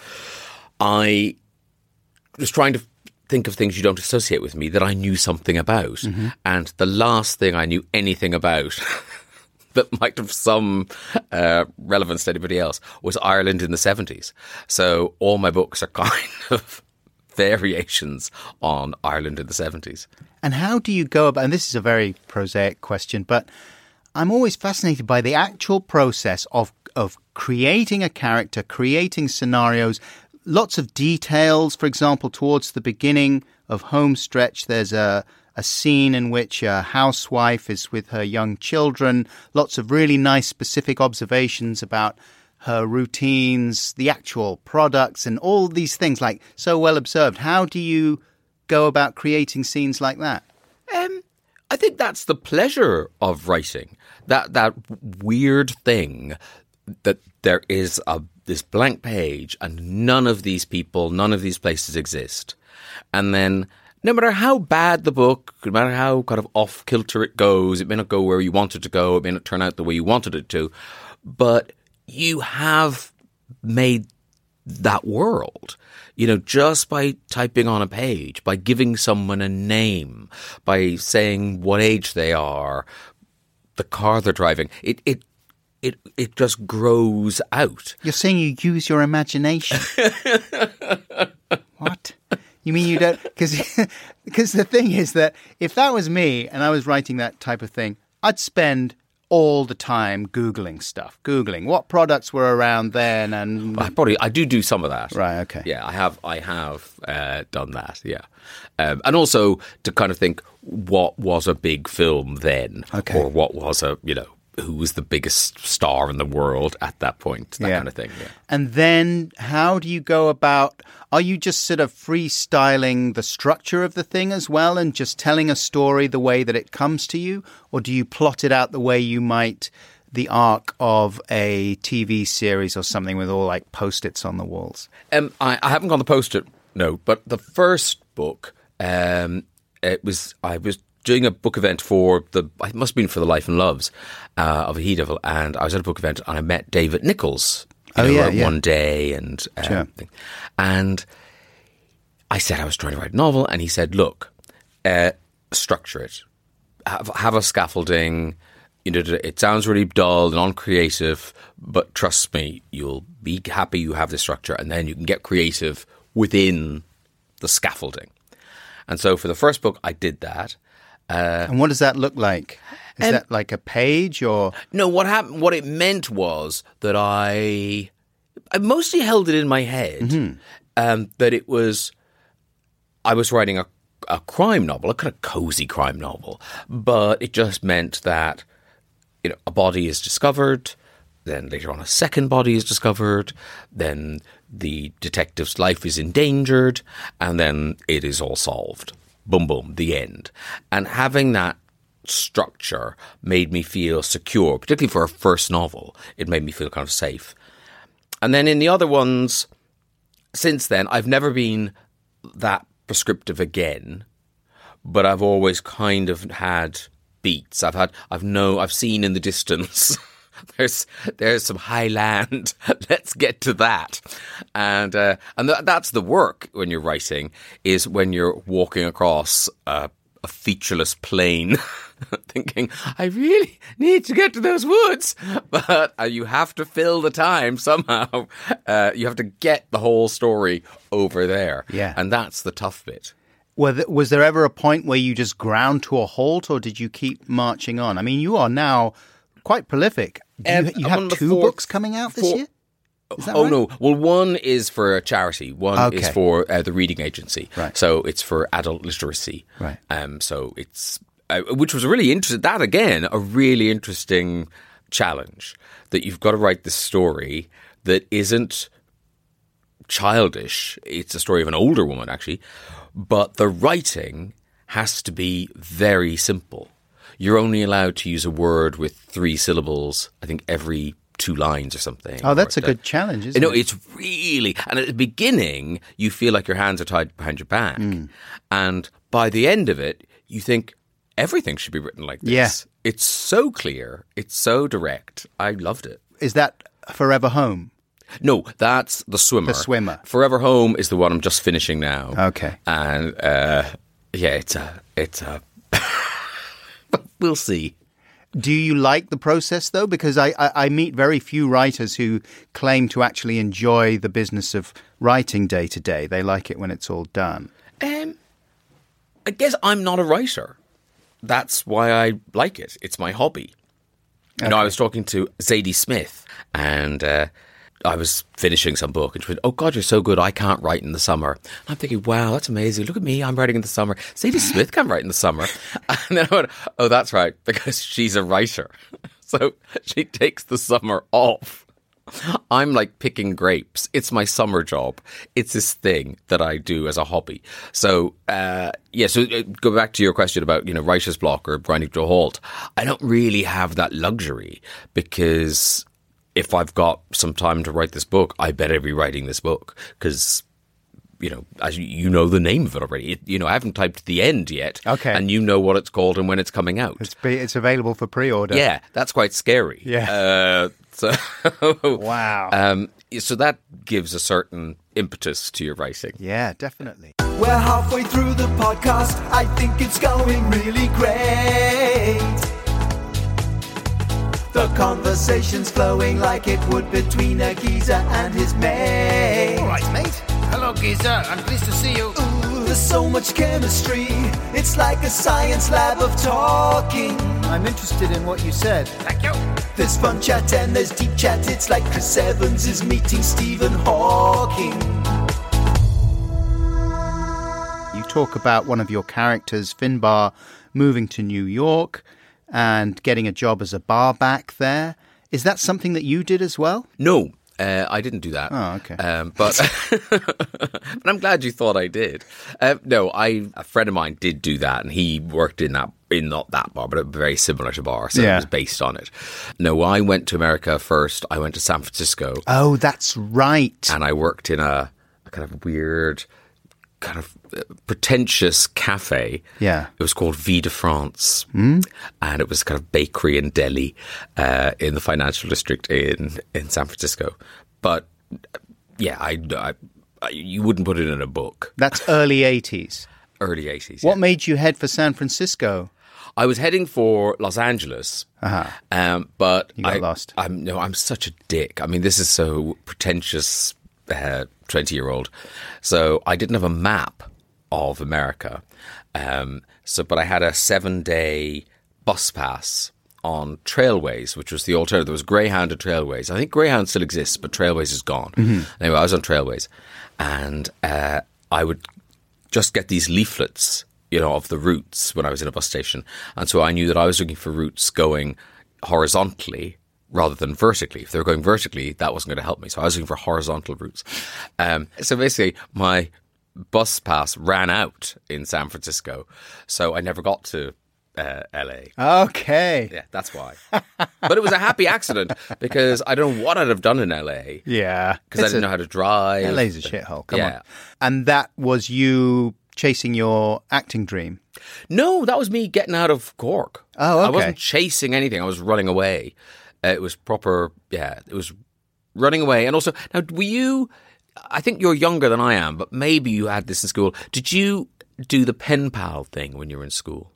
I was trying to think of things you don't associate with me that I knew something about. Mm-hmm. And the last thing I knew anything about that might have some uh, relevance to anybody else was Ireland in the seventies. So all my books are kind of variations on Ireland in the seventies. And how do you go about, and this is a very prosaic question, but I'm always fascinated by the actual process of of creating a character, creating scenarios, lots of details. For example, towards the beginning of Homestretch, there's a, a scene in which a housewife is with her young children. Lots of really nice specific observations about her routines, the actual products, and all these things, like so well observed. How do you go about creating scenes like that? Um, I think that's the pleasure of writing. That that weird thing that there is a this blank page and none of these people, none of these places exist. And then no matter how bad the book, no matter how kind of off-kilter it goes, it may not go where you want it to go, it may not turn out the way you wanted it to, but you have made that world, you know, just by typing on a page, by giving someone a name, by saying what age they are, the car they're driving. It, it, It it just grows out. You're saying you use your imagination. What? You mean you don't? Because because the thing is that if that was me and I was writing that type of thing, I'd spend all the time Googling stuff. Googling what products were around then, and I probably I do do some of that. Right. Okay. Yeah, I have I have uh, done that. Yeah, um, and also to kind of think what was a big film then, okay. or what was a you know. who was the biggest star in the world at that point, that yeah. kind of thing. Yeah. And then how do you go about, are you just sort of freestyling the structure of the thing as well and just telling a story the way that it comes to you? Or do you plot it out the way you might the arc of a T V series or something with all like Post-its on the walls? Um, I, I haven't gone the Post-it note, but the first book, um, it was I was doing a book event for the, it must have been for the Life and Loves uh, of a He-Devil, and I was at a book event and I met David Nichols you oh, know, yeah, uh, yeah. one day, and um, sure. and I said I was trying to write a novel, and he said, look, uh, structure it, have, have a scaffolding, you know, it sounds really dull and uncreative, but trust me, you'll be happy you have the structure, and then you can get creative within the scaffolding. And so for the first book, I did that. Uh, and what does that look like? Is um, that like a page or? No, what happened, what it meant was that I, I mostly held it in my head mm-hmm. um, that it was, I was writing a, a crime novel, a kind of cozy crime novel, but it just meant that, you know, a body is discovered, then later on a second body is discovered, then the detective's life is endangered, and then it is all solved. Boom, boom, the end. And having that structure made me feel secure, particularly for a first novel. It made me feel kind of safe. And then in the other ones, since then, I've never been that prescriptive again, but I've always kind of had beats. I've had, I've no, I've seen in the distance. There's there's some high land. Let's get to that, and uh, and th- that's the work when you're writing, is when you're walking across a, a featureless plain, thinking I really need to get to those woods, but uh, you have to fill the time somehow. Uh, you have to get the whole story over there, yeah, and that's the tough bit. Was there ever a point where you just ground to a halt, or did you keep marching on? I mean, you are now quite prolific. You, Um, you I'm have on the two fourth- books coming out this four- year? Is that oh, right? no. Well, one is for a charity. One Okay. is for uh, the Reading Agency. Right. So it's for adult literacy. Right. Um. So it's, uh, which was a really interesting, that again, a really interesting challenge, that you've got to write this story that isn't childish. It's a story of an older woman, actually. But the writing has to be very simple. You're only allowed to use a word with three syllables, I think, every two lines or something. Oh, that's or, a good challenge, isn't no, it? it's really... And at the beginning, you feel like your hands are tied behind your back. Mm. And by the end of it, you think everything should be written like this. Yeah. It's so clear. It's so direct. I loved it. Is that Forever Home? No, that's The Swimmer. The Swimmer. Forever Home is the one I'm just finishing now. Okay. And, uh, yeah, it's a... It's a... We'll see. Do you like the process, though? Because I, I, I meet very few writers who claim to actually enjoy the business of writing day to day. They like it when it's all done. Um, I guess I'm not a writer. That's why I like it. It's my hobby. You know, I was talking to Zadie Smith, and uh, I was finishing some book, and she went, "Oh God, you're so good. I can't write in the summer." And I'm thinking, "Wow, that's amazing. Look at me. I'm writing in the summer. Zadie Smith can't write in the summer." And then I went, "Oh, that's right, because she's a writer, so she takes the summer off." I'm like picking grapes. It's my summer job. It's this thing that I do as a hobby. So, uh, yeah, so uh, go back to your question about, you know, writer's block or grinding to a halt. I don't really have that luxury, because if I've got some time to write this book, I better be writing this book, because, you know, as you, you know the name of it already. It, you know, I haven't typed the end yet. Okay. And you know what it's called and when it's coming out. It's be, it's available for pre-order. Yeah, that's quite scary. Yeah. Uh, so Wow. Um, so that gives a certain impetus to your writing. Yeah, definitely. We're halfway through the podcast. I think it's going really great. The conversation's flowing like it would between a geezer and his mate. All right, mate. Hello, geezer. I'm pleased to see you. Ooh, there's so much chemistry. It's like a science lab of talking. I'm interested in what you said. Thank you. There's fun chat and there's deep chat. It's like Chris Evans is meeting Stephen Hawking. You talk about one of your characters, Finbar, moving to New York and getting a job as a bar back there. Is that something that you did as well? No, uh, I didn't do that. Oh, okay. Um, but, but I'm glad you thought I did. Uh, no, I a friend of mine did do that, and he worked in that in not that bar, but very similar to bar, so Yeah. it was based on it. No, I went to America first. I went to San Francisco, Oh, that's right. and I worked in a, a kind of weird, kind of uh, pretentious cafe. Yeah. It was called Vie de France, mm. and it was kind of bakery and deli uh, in the financial district in, in San Francisco. But uh, yeah, I, I, I, you wouldn't put it in a book. That's early eighties. Early eighties. What yeah. made you head for San Francisco? I was heading for Los Angeles, Uh-huh. um, but You got I, lost. I'm no, I'm such a dick. I mean, this is so pretentious. Twenty-year-old, so I didn't have a map of America. Um, so, but I had a seven-day bus pass on Trailways, which was the alternative. There was Greyhound and Trailways. I think Greyhound still exists, but Trailways is gone. Mm-hmm. Anyway, I was on Trailways, and uh, I would just get these leaflets, you know, of the routes when I was in a bus station. And so I knew that I was looking for routes going horizontally rather than vertically. If they were going vertically, that wasn't going to help me. So I was looking for horizontal routes. Um, so basically, my bus pass ran out in San Francisco. So I never got to uh, L A. Okay. Yeah, that's why. But it was a happy accident because I don't know what I'd have done in L A. Yeah. Because I didn't a, know how to drive. L A's a shithole. Come yeah. on. And that was you chasing your acting dream? No, that was me getting out of Cork. Oh, okay. I wasn't chasing anything. I was running away. Uh, it was proper, yeah, it was running away. And also, now, were you, I think you're younger than I am, but maybe you had this in school. Did you do the pen pal thing when you were in school?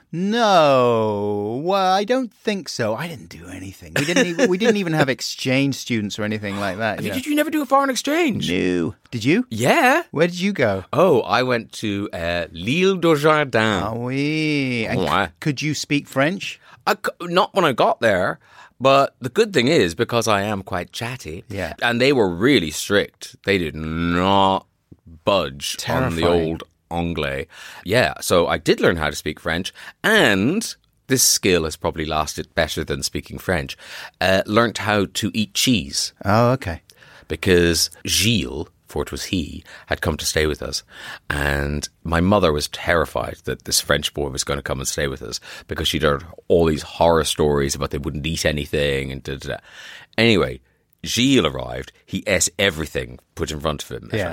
No, well, I don't think so. I didn't do anything. We didn't. Even, we didn't even have exchange students or anything like that. You Did know? you never do a foreign exchange? No. Did you? Yeah. Where did you go? Oh, I went to uh, L'Île du Jardin. Oh, oui. And Ouais. c- could you speak French? I c- not when I got there. But the good thing is, because I am quite chatty, Yeah. and they were really strict, they did not budge on the Terrifying. old anglais. Yeah, so I did learn how to speak French, and this skill has probably lasted better than speaking French, uh, learnt how to eat cheese. Oh, okay. Because Gilles, for it was he, had come to stay with us. And my mother was terrified that this French boy was going to come and stay with us because she'd heard all these horror stories about they wouldn't eat anything and da da da. Anyway, Gilles arrived. He ate everything put in front of him. Yeah.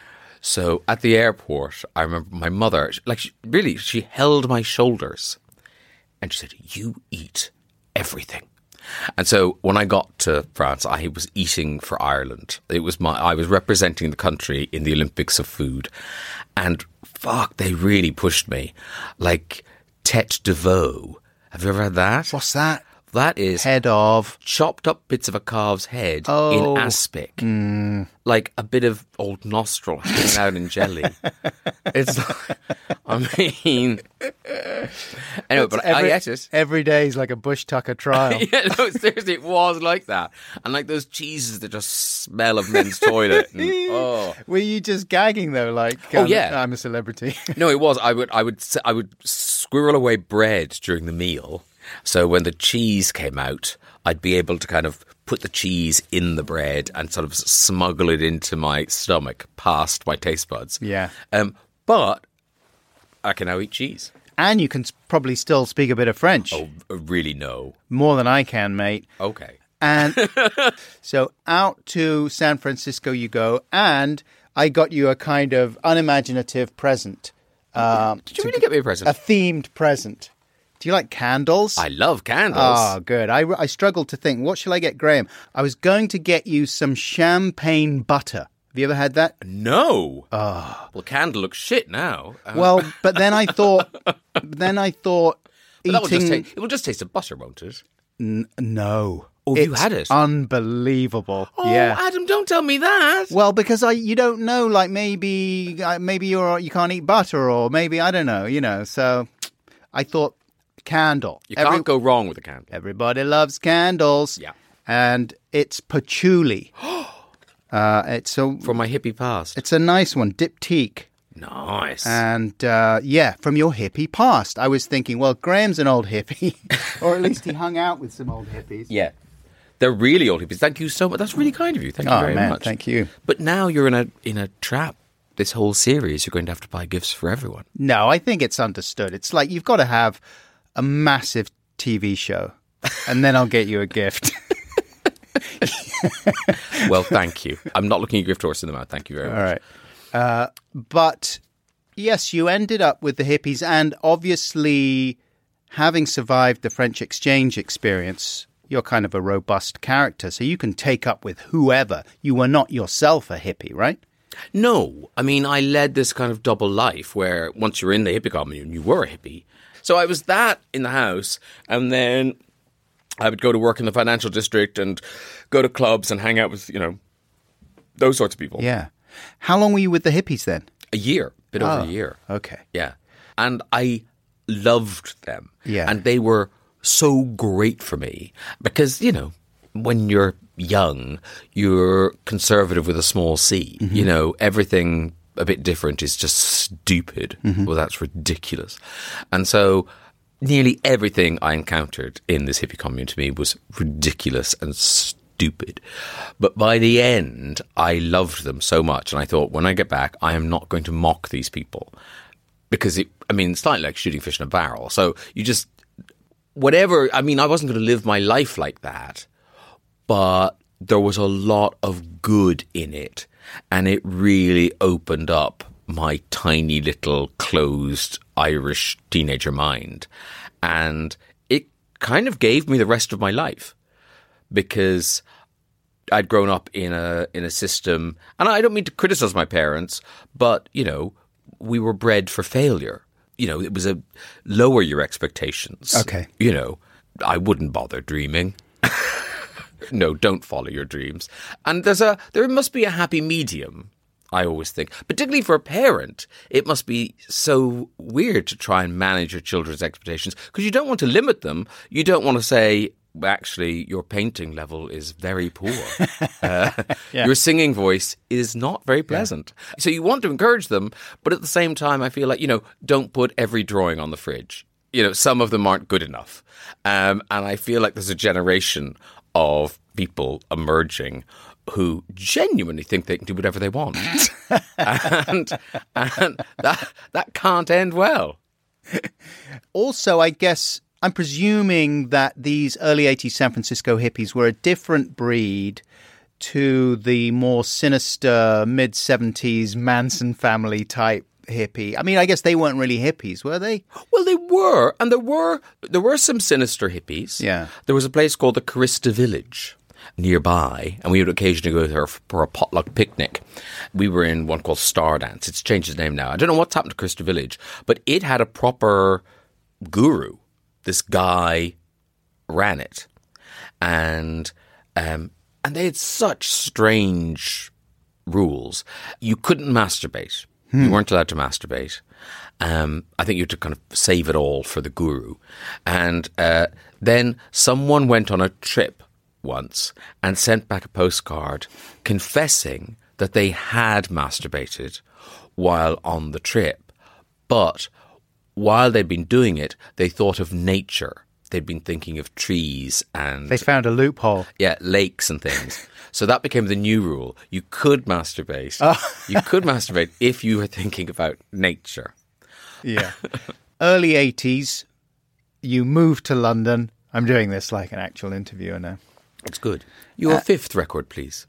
So at the airport, I remember my mother, like, she, really, she held my shoulders and she said, "You eat everything." And so when I got to France, I was eating for Ireland. It was my, I was representing the country in the Olympics of food. And fuck, they really pushed me. Like tête de veau. Have you ever had that? What's that? That is Head of. chopped up bits of a calf's head Oh. in aspic. Like a bit of old nostril hanging out in jelly. It's like, I mean, anyway, but every, I ate it. Every day is like a Bush Tucker trial. Yeah, no, seriously, it was like that. And like those cheeses that just smell of men's toilet. And, oh. Were you just gagging though? Like, Oh, um, yeah. I'm a celebrity. No, it was. I would, I would, I would squirrel away bread during the meal. So when the cheese came out, I'd be able to kind of put the cheese in the bread and sort of smuggle it into my stomach past my taste buds. Yeah. Um, but I can now eat cheese. And you can s- probably still speak a bit of French. Oh, really? No. More than I can, mate. Okay. And so out to San Francisco you go, and I got you a kind of unimaginative present. Um, Did you really get me a present? a themed present. Do you like candles? I love candles. Oh, good. I, I struggled to think, what shall I get Graham? I was going to get you some champagne butter. Have you ever had that? No. Oh. Well, candle looks shit now. Um, Well, but then I thought, then I thought but that will just eating... ta- it will just taste of butter, won't it? N- no. Oh, it's you had it? Unbelievable. Oh, yeah. Adam, don't tell me that. Well, because I, you don't know, like maybe, uh, maybe you're you can't eat butter, or maybe I don't know, you know. So, I thought candle. You Every- can't go wrong with a candle. Everybody loves candles. Yeah. And it's patchouli. uh, it's a From my hippie past. it's a nice one, diptyque. Nice. And uh, yeah, from your hippie past. I was thinking, well, Graham's an old hippie, or at least he hung out with some old hippies. yeah. They're really old hippies. Thank you so much. That's really kind of you. Thank you Oh very man, much. thank you. But now you're in a in a trap. This whole series, you're going to have to buy gifts for everyone. No, I think it's understood. It's like you've got to have a massive T V show, and then I'll get you a gift. Well, thank you. I'm not looking a gift horse in the mouth. Thank you very much. All right. Uh, but yes, you ended up with the hippies, and obviously, having survived the French exchange experience, you're kind of a robust character, so you can take up with whoever. You were not yourself a hippie, right? No, I mean, I led this kind of double life where once you're in the hippie commune, you were a hippie. So I was that in the house, and then I would go to work in the financial district and go to clubs and hang out with, you know, those sorts of people. Yeah. How long were you with the hippies then? A year, a bit over Oh, a year. Okay. Yeah. And I loved them. Yeah. And they were so great for me because, you know, when you're young, you're conservative with a small c. Mm-hmm. You know, everything a bit different is just stupid. Mm-hmm. Well, that's ridiculous. And so nearly everything I encountered in this hippie commune to me was ridiculous and stupid. But by the end, I loved them so much. And I thought, when I get back, I am not going to mock these people. Because, it, I mean, it's slightly like shooting fish in a barrel. So you just, whatever, I mean, I wasn't going to live my life like that. But there was a lot of good in it. And it really opened up my tiny little closed Irish teenager mind. And it kind of gave me the rest of my life. Because I'd grown up in a in a system, and I don't mean to criticize my parents, but, you know, we were bred for failure. You know, it was a lower your expectations. Okay. You know, I wouldn't bother dreaming. No, don't follow your dreams. And there's a there must be a happy medium, I always think. Particularly for a parent, it must be so weird to try and manage your children's expectations because you don't want to limit them. You don't want to say, actually, your painting level is very poor. Uh, yeah. Your singing voice is not very pleasant. Yeah. So you want to encourage them, but at the same time, I feel like, you know, don't put every drawing on the fridge. You know, some of them aren't good enough. Um, and I feel like there's a generation of people emerging who genuinely think they can do whatever they want. and and that, that can't end well. Also, I guess I'm presuming that these early eighties San Francisco hippies were a different breed to the more sinister mid-seventies Manson family type hippie. I mean, I guess they weren't really hippies, were they? Well, they were, and there were there were some sinister hippies. Yeah. There was a place called the Carista Village nearby, and we would occasionally go there for a potluck picnic. We were in one called Stardance. It's changed its name now. I don't know what's happened to Carista Village, but it had a proper guru. This guy ran it, and um, and they had such strange rules. You couldn't masturbate. Hmm. You weren't allowed to masturbate. Um, I think you had to kind of save it all for the guru. And uh, then someone went on a trip once and sent back a postcard confessing that they had masturbated while on the trip. But while they'd been doing it, they thought of nature. They'd been thinking of trees and... They found a loophole. Yeah, lakes and things. So that became the new rule. You could masturbate. Oh. You could masturbate if you were thinking about nature. Yeah. Early eighties, you moved to London. I'm doing this like an actual interviewer now. It's good. Your uh, fifth record, please.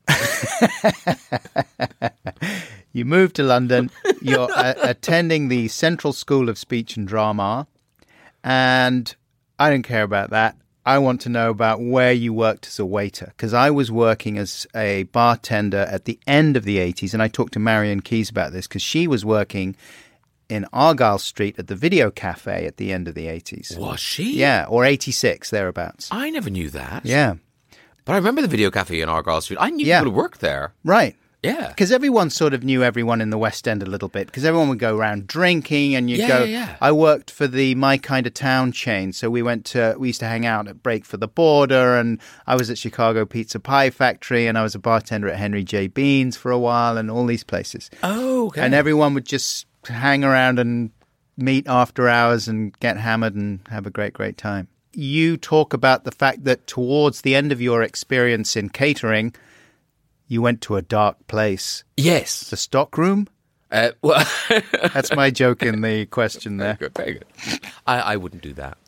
You moved to London. You're uh, attending the Central School of Speech and Drama. And I don't care about that. I want to know about where you worked as a waiter, because I was working as a bartender at the end of the eighties, and I talked to Marion Keyes about this because she was working in Argyle Street at the Video Cafe at the end of the eighties. Was she? Yeah, or eighty-six, thereabouts. I never knew that. Yeah. But I remember the Video Cafe in Argyle Street. I knew yeah. people who worked there. Right. Yeah. Because everyone sort of knew everyone in the West End a little bit, because everyone would go around drinking and you'd yeah, go, yeah, yeah. I worked for the My Kind of Town chain. So we went to, we used to hang out at Break for the Border, and I was at Chicago Pizza Pie Factory, and I was a bartender at Henry J. Bean's for a while, and all these places. Oh, okay. And everyone would just hang around and meet after hours and get hammered and have a great, great time. You talk about the fact that towards the end of your experience in catering, you went to a dark place. Yes. The stockroom? Uh, well, that's my joke in the question there. Very good, very good. I, I wouldn't do that.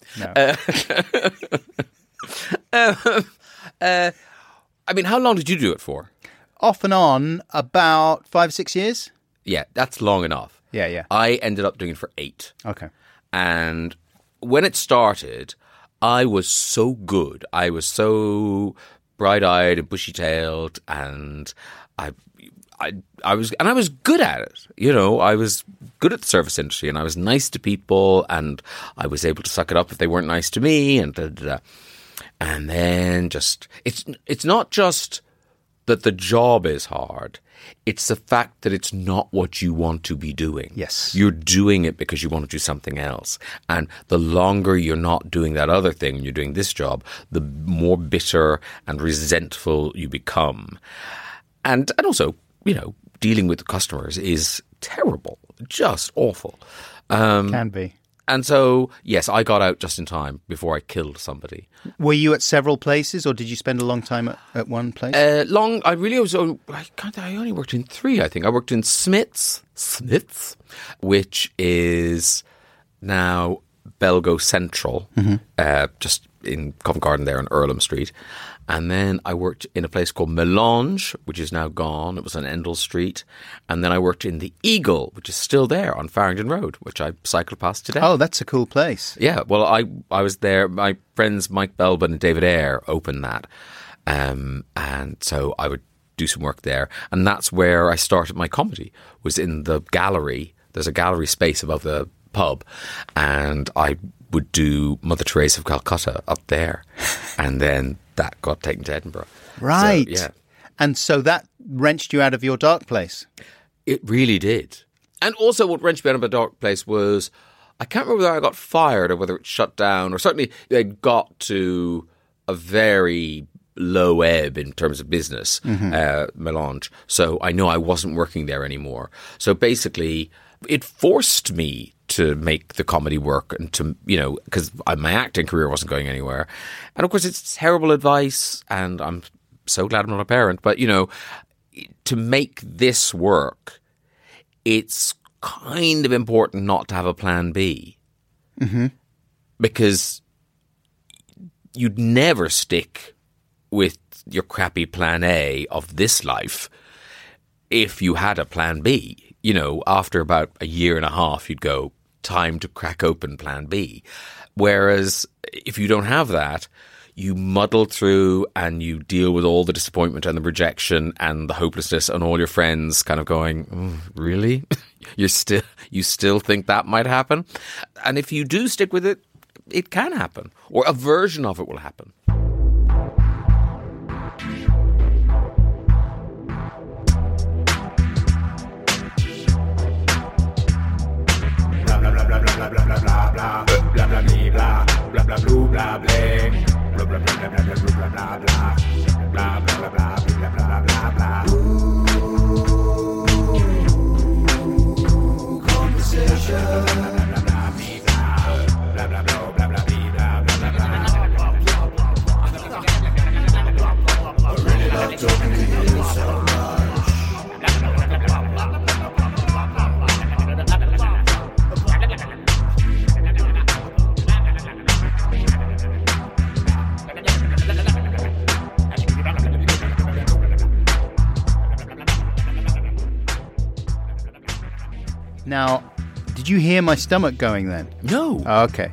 No. uh, uh, I mean, how long did you do it for? Off and on, about five, six years. Yeah, that's long enough. Yeah, yeah. I ended up doing it for eight. Okay. And when it started, I was so good. I was so bright-eyed and bushy-tailed, and I, I, I was, and I was good at it. You know, I was good at the service industry, and I was nice to people, and I was able to suck it up if they weren't nice to me, and da, da, da. And then just it's it's not just that the job is hard. It's the fact that it's not what you want to be doing. Yes. You're doing it because you want to do something else. And the longer you're not doing that other thing and you're doing this job, the more bitter and resentful you become. And and also, you know, dealing with customers is terrible, just awful. Um, Can be. And so, yes, I got out just in time before I killed somebody. Were you at several places, or did you spend a long time at, at one place? Uh, long, I really was, I, can't, I only worked in three, I think. I worked in Smith's, Smith's, which is now Belgo Central, mm-hmm. uh, just in Covent Garden there on Earlham Street. And then I worked in a place called Melange, which is now gone. It was on Endell Street. And then I worked in the Eagle, which is still there on Farringdon Road, which I cycled past today. Oh, that's a cool place. Yeah, well, I, I was there. My friends Mike Belbin and David Eyre opened that. Um, and so I would do some work there. And that's where I started my comedy, was in the gallery. There's a gallery space above the pub. And I would do Mother Teresa of Calcutta up there. And then that got taken to Edinburgh. Right. So, yeah. And so that wrenched you out of your dark place. It really did. And also what wrenched me out of my dark place was, I can't remember whether I got fired or whether it shut down, or certainly it got to a very low ebb in terms of business, mm-hmm. uh, Melange. So I know I wasn't working there anymore. So basically, it forced me to make the comedy work and to, you know, because my acting career wasn't going anywhere. And of course, it's terrible advice, and I'm so glad I'm not a parent. But, you know, to make this work, it's kind of important not to have a plan B. Mm-hmm. Because you'd never stick with your crappy plan A of this life if you had a plan B. You know, after about a year and a half, you'd go, time to crack open plan B. Whereas if you don't have that, you muddle through and you deal with all the disappointment and the rejection and the hopelessness, and all your friends kind of going, oh, really? You're still, you still think that might happen? And if you do stick with it, it can happen, or a version of it will happen. Now, did you hear my stomach going then? No. Oh, okay.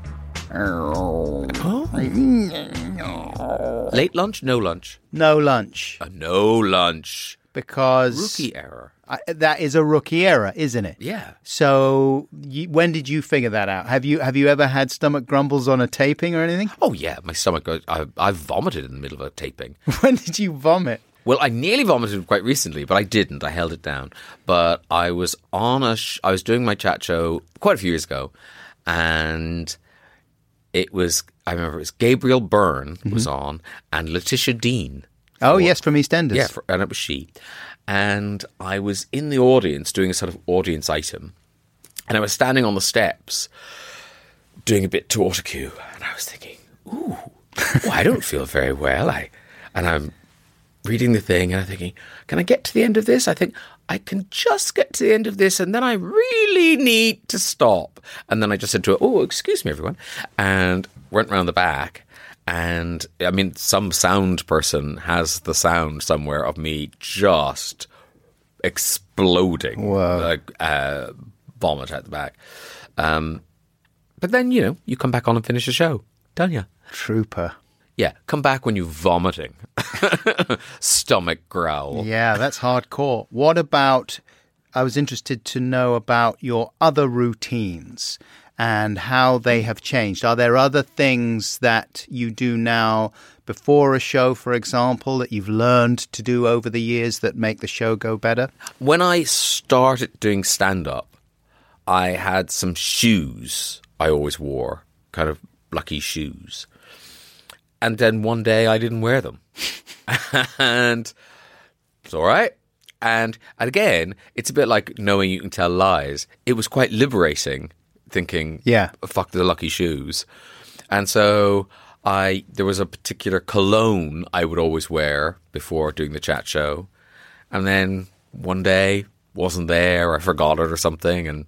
Late lunch? No lunch? No lunch. A no lunch. Because... Rookie error. I, that is a rookie error, isn't it? Yeah. So you, when did you figure that out? Have you have you ever had stomach grumbles on a taping or anything? Oh, yeah. My stomach goes... I, I vomited in the middle of a taping. When did you vomit? Well, I nearly vomited quite recently, but I didn't. I held it down. But I was on a... Sh- I was doing my chat show quite a few years ago, and it was... I remember it was Gabriel Byrne mm-hmm. was on, and Letitia Dean. Oh, for, yes, from EastEnders. Yeah, for, and it was she. And I was in the audience doing a sort of audience item, and I was standing on the steps doing a bit to autocue, and I was thinking, ooh, well, I don't feel very well. I And I'm reading the thing, and I'm thinking, can I get to the end of this? I think I can just get to the end of this, and then I really need to stop. And then I just said to her, oh, excuse me, everyone, and went round the back. And, I mean, some sound person has the sound somewhere of me just exploding. Whoa. Like, uh, vomit at the back. Um, but then, you know, you come back on and finish the show. Done ya. Trooper. Yeah, come back when you're vomiting. Stomach growl. Yeah, that's hardcore. What about, I was interested to know about your other routines. and how they have changed? Are there other things that you do now before a show, for example, that you've learned to do over the years that make the show go better? When I started doing stand-up, I had some shoes I always wore, kind of lucky shoes. And then one day I didn't wear them. And it's all right. And, and again, it's a bit like knowing you can tell lies. It was quite liberating thinking, yeah, fuck the lucky shoes. And so I there was a particular cologne I would always wear before doing the chat show. And then one day, wasn't there, I forgot it or something, and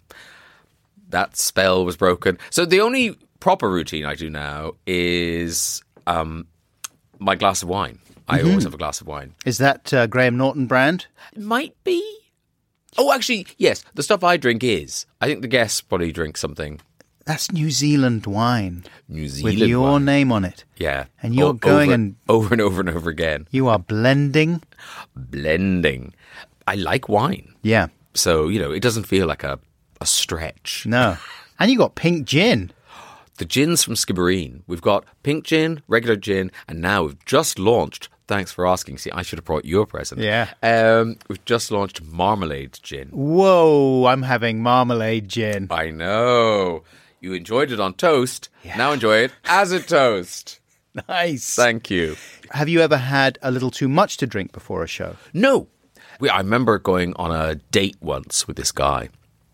that spell was broken. So the only proper routine I do now is um, my glass of wine. I mm-hmm. always have a glass of wine. Is that uh, Graham Norton brand? It might be. Oh, actually, yes. The stuff I drink is. I think the guests probably drink something. That's New Zealand wine. New Zealand with your wine. name on it. Yeah. And you're o- going over, and... Over and over and over again. You are blending. Blending. I like wine. Yeah. So, you know, it doesn't feel like a, a stretch. No. And you got pink gin. The gin's from Skibbereen. We've got pink gin, regular gin, and now we've just launched... Thanks for asking. See, I should have brought you a present. Yeah. Um, we've just launched marmalade gin. Whoa, I'm having marmalade gin. I know. You enjoyed it on toast. Yeah. Now enjoy it as a toast. Nice. Thank you. Have you ever had a little too much to drink before a show? No. We, I remember going on a date once with this guy.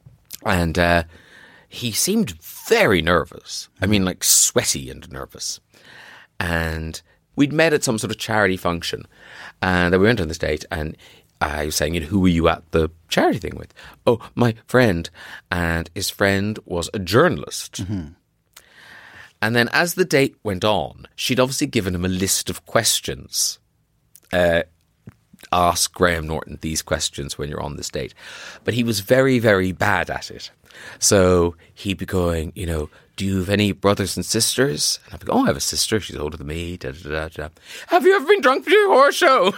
And uh, he seemed very nervous. I mean, like sweaty and nervous. And... we'd met at some sort of charity function, and we went on this date, and I was saying, you know, who were you at the charity thing with? Oh, my friend. And his friend was a journalist. Mm-hmm. And then as the date went on, she'd obviously given him a list of questions. Uh, ask Graham Norton these questions when you're on this date. But he was very, very bad at it. So he'd be going, you know, do you have any brothers and sisters? And I'd be going, oh, I have a sister. She's older than me. Da, da, da, da. Have you ever been drunk before a show?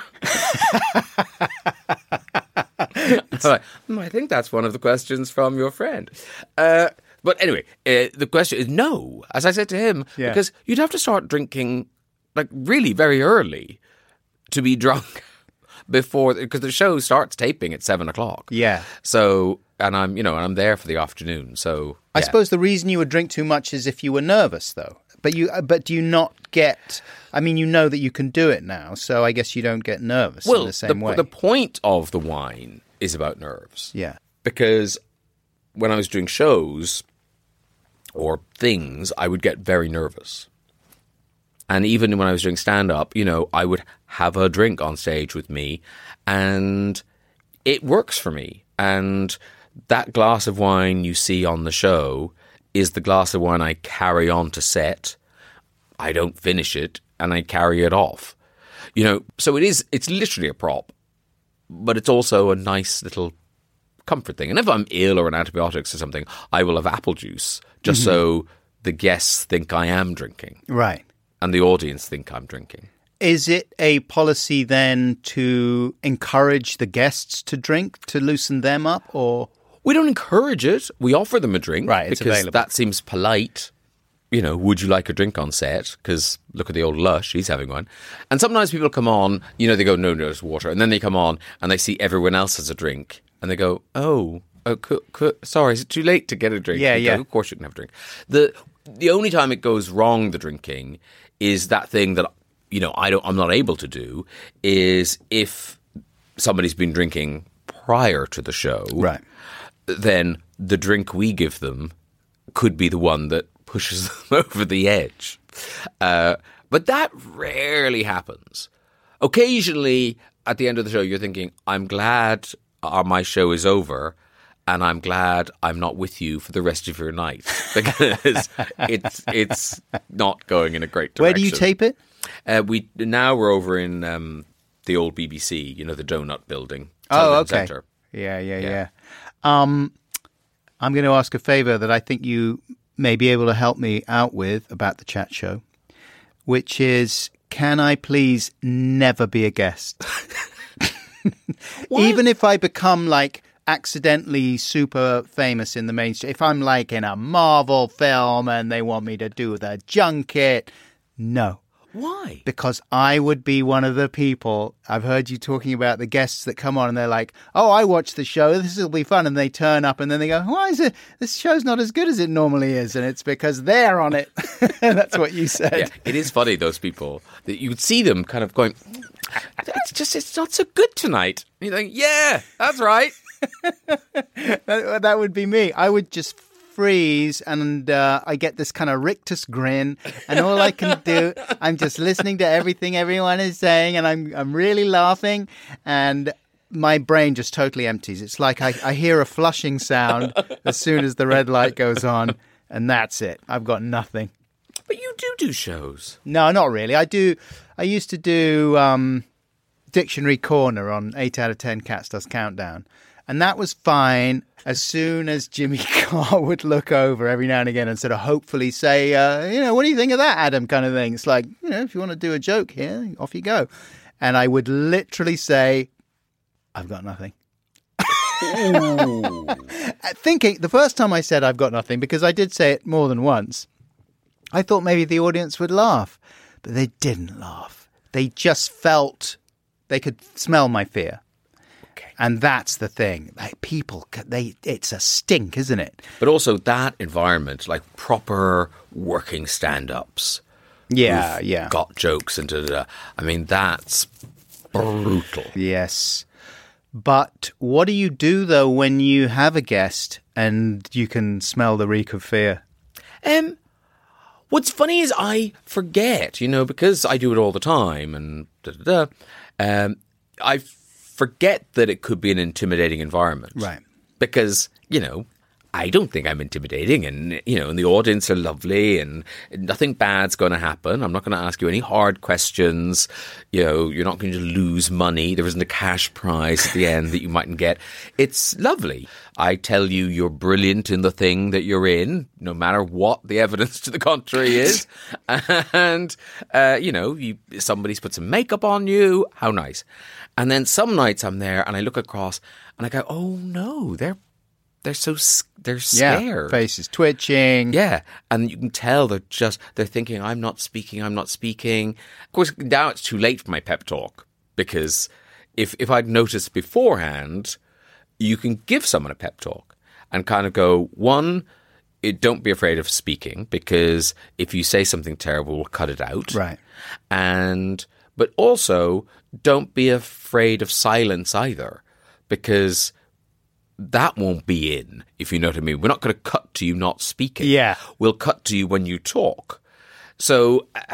like, mm, I think that's one of the questions from your friend. Uh, but anyway, uh, the question is no, as I said to him, yeah. because you'd have to start drinking like really very early to be drunk before, because the show starts taping at seven o'clock. Yeah. So... And I'm, you know, and I'm there for the afternoon. So I yeah. suppose the reason you would drink too much is if you were nervous, though. But you, but do you not get? I mean, you know that you can do it now, so I guess you don't get nervous well, in the same the, way. the point of the wine is about nerves. Yeah, because when I was doing shows or things, I would get very nervous. And even when I was doing stand-up, you know, I would have a drink on stage with me, and it works for me. And that glass of wine you see on the show is the glass of wine I carry on to set. I don't finish it, and I carry it off. You know, so it is, it's literally a prop, but it's also a nice little comfort thing. And if I'm ill or on antibiotics or something, I will have apple juice just mm-hmm. so the guests think I am drinking. Right. And the audience think I'm drinking. Is it a policy then to encourage the guests to drink, to loosen them up, or...? We don't encourage it. We offer them a drink. Right, it's because available. That seems polite. You know, would you like a drink on set? Because look at the old Lush, he's having one. And sometimes people come on, you know, they go, no, no, there's water. And then they come on and they see everyone else has a drink. And they go, oh, oh cu- cu- sorry, is it too late to get a drink? Yeah, you yeah. Go, of course you can have a drink. The, the only time it goes wrong, the drinking, is that thing that... you know, I don't, I'm not able to do, is if somebody's been drinking prior to the show, right, then the drink we give them could be the one that pushes them over the edge. Uh, but that rarely happens. Occasionally, at the end of the show, you're thinking, I'm glad uh, my show is over, and I'm glad I'm not with you for the rest of your night, because it's it's not going in a great direction. Where do you tape it? Uh, we now we're over in um, the old B B C, you know, the Donut Building. Oh, okay. Center. Yeah, yeah, yeah. yeah. Um, I'm going to ask a favor that I think you may be able to help me out with about the chat show, which is, can I please never be a guest? Even if I become like accidentally super famous in the mainstream, if I'm like in a Marvel film and they want me to do the junket, no. Why? Because I would be one of the people, I've heard you talking about the guests that come on and they're like, oh, I watched the show, this will be fun. And they turn up and then they go, why is it, this show's not as good as it normally is. And it's because they're on it. That's what you said. Yeah, it is funny, those people, that you would see them kind of going, it's just, it's not so good tonight. And you think, yeah, that's right. that, that would be me. I would just freeze and uh, I get this kind of rictus grin and all I can do, I'm just listening to everything everyone is saying and I'm I'm really laughing and my brain just totally empties. It's like I, I hear a flushing sound as soon as the red light goes on and that's it. I've got nothing. But you do do shows. No, not really. I do. I used to do um, Dictionary Corner on eight out of ten Cats Does Countdown. And that was fine as soon as Jimmy Carr would look over every now and again and sort of hopefully say, uh, you know, what do you think of that, Adam, kind of thing. It's like, you know, if you want to do a joke here, off you go. And I would literally say, I've got nothing. Thinking, the first time I said I've got nothing, because I did say it more than once, I thought maybe the audience would laugh. But they didn't laugh. They just felt, they could smell my fear. And that's the thing. Like people, they it's a stink, isn't it? But also that environment, like proper working stand-ups. Yeah, yeah. Got jokes and da, da, da. I mean, that's brutal. Yes. But what do you do, though, when you have a guest and you can smell the reek of fear? Um, what's funny is I forget, you know, because I do it all the time and da, da, da. Um, I forget that it could be an intimidating environment. Right. Because, you know, I don't think I'm intimidating and, you know, and the audience are lovely and nothing bad's going to happen. I'm not going to ask you any hard questions. You know, you're not going to lose money. There isn't a cash prize at the end that you mightn't get. It's lovely. I tell you you're brilliant in the thing that you're in, no matter what the evidence to the contrary is. And, uh, you know, you, somebody's put some makeup on you. How nice. And then some nights I'm there and I look across and I go, oh no, they're they're so they're scared. Yeah, face is twitching. Yeah, and you can tell they're just they're thinking, I'm not speaking, I'm not speaking. Of course, now it's too late for my pep talk because if if I'd noticed beforehand, you can give someone a pep talk and kind of go, one, it, don't be afraid of speaking because if you say something terrible, we'll cut it out. Right. And but also, don't be afraid of silence either, because that won't be in, if you know what I mean. We're not going to cut to you not speaking. Yeah. We'll cut to you when you talk. So uh,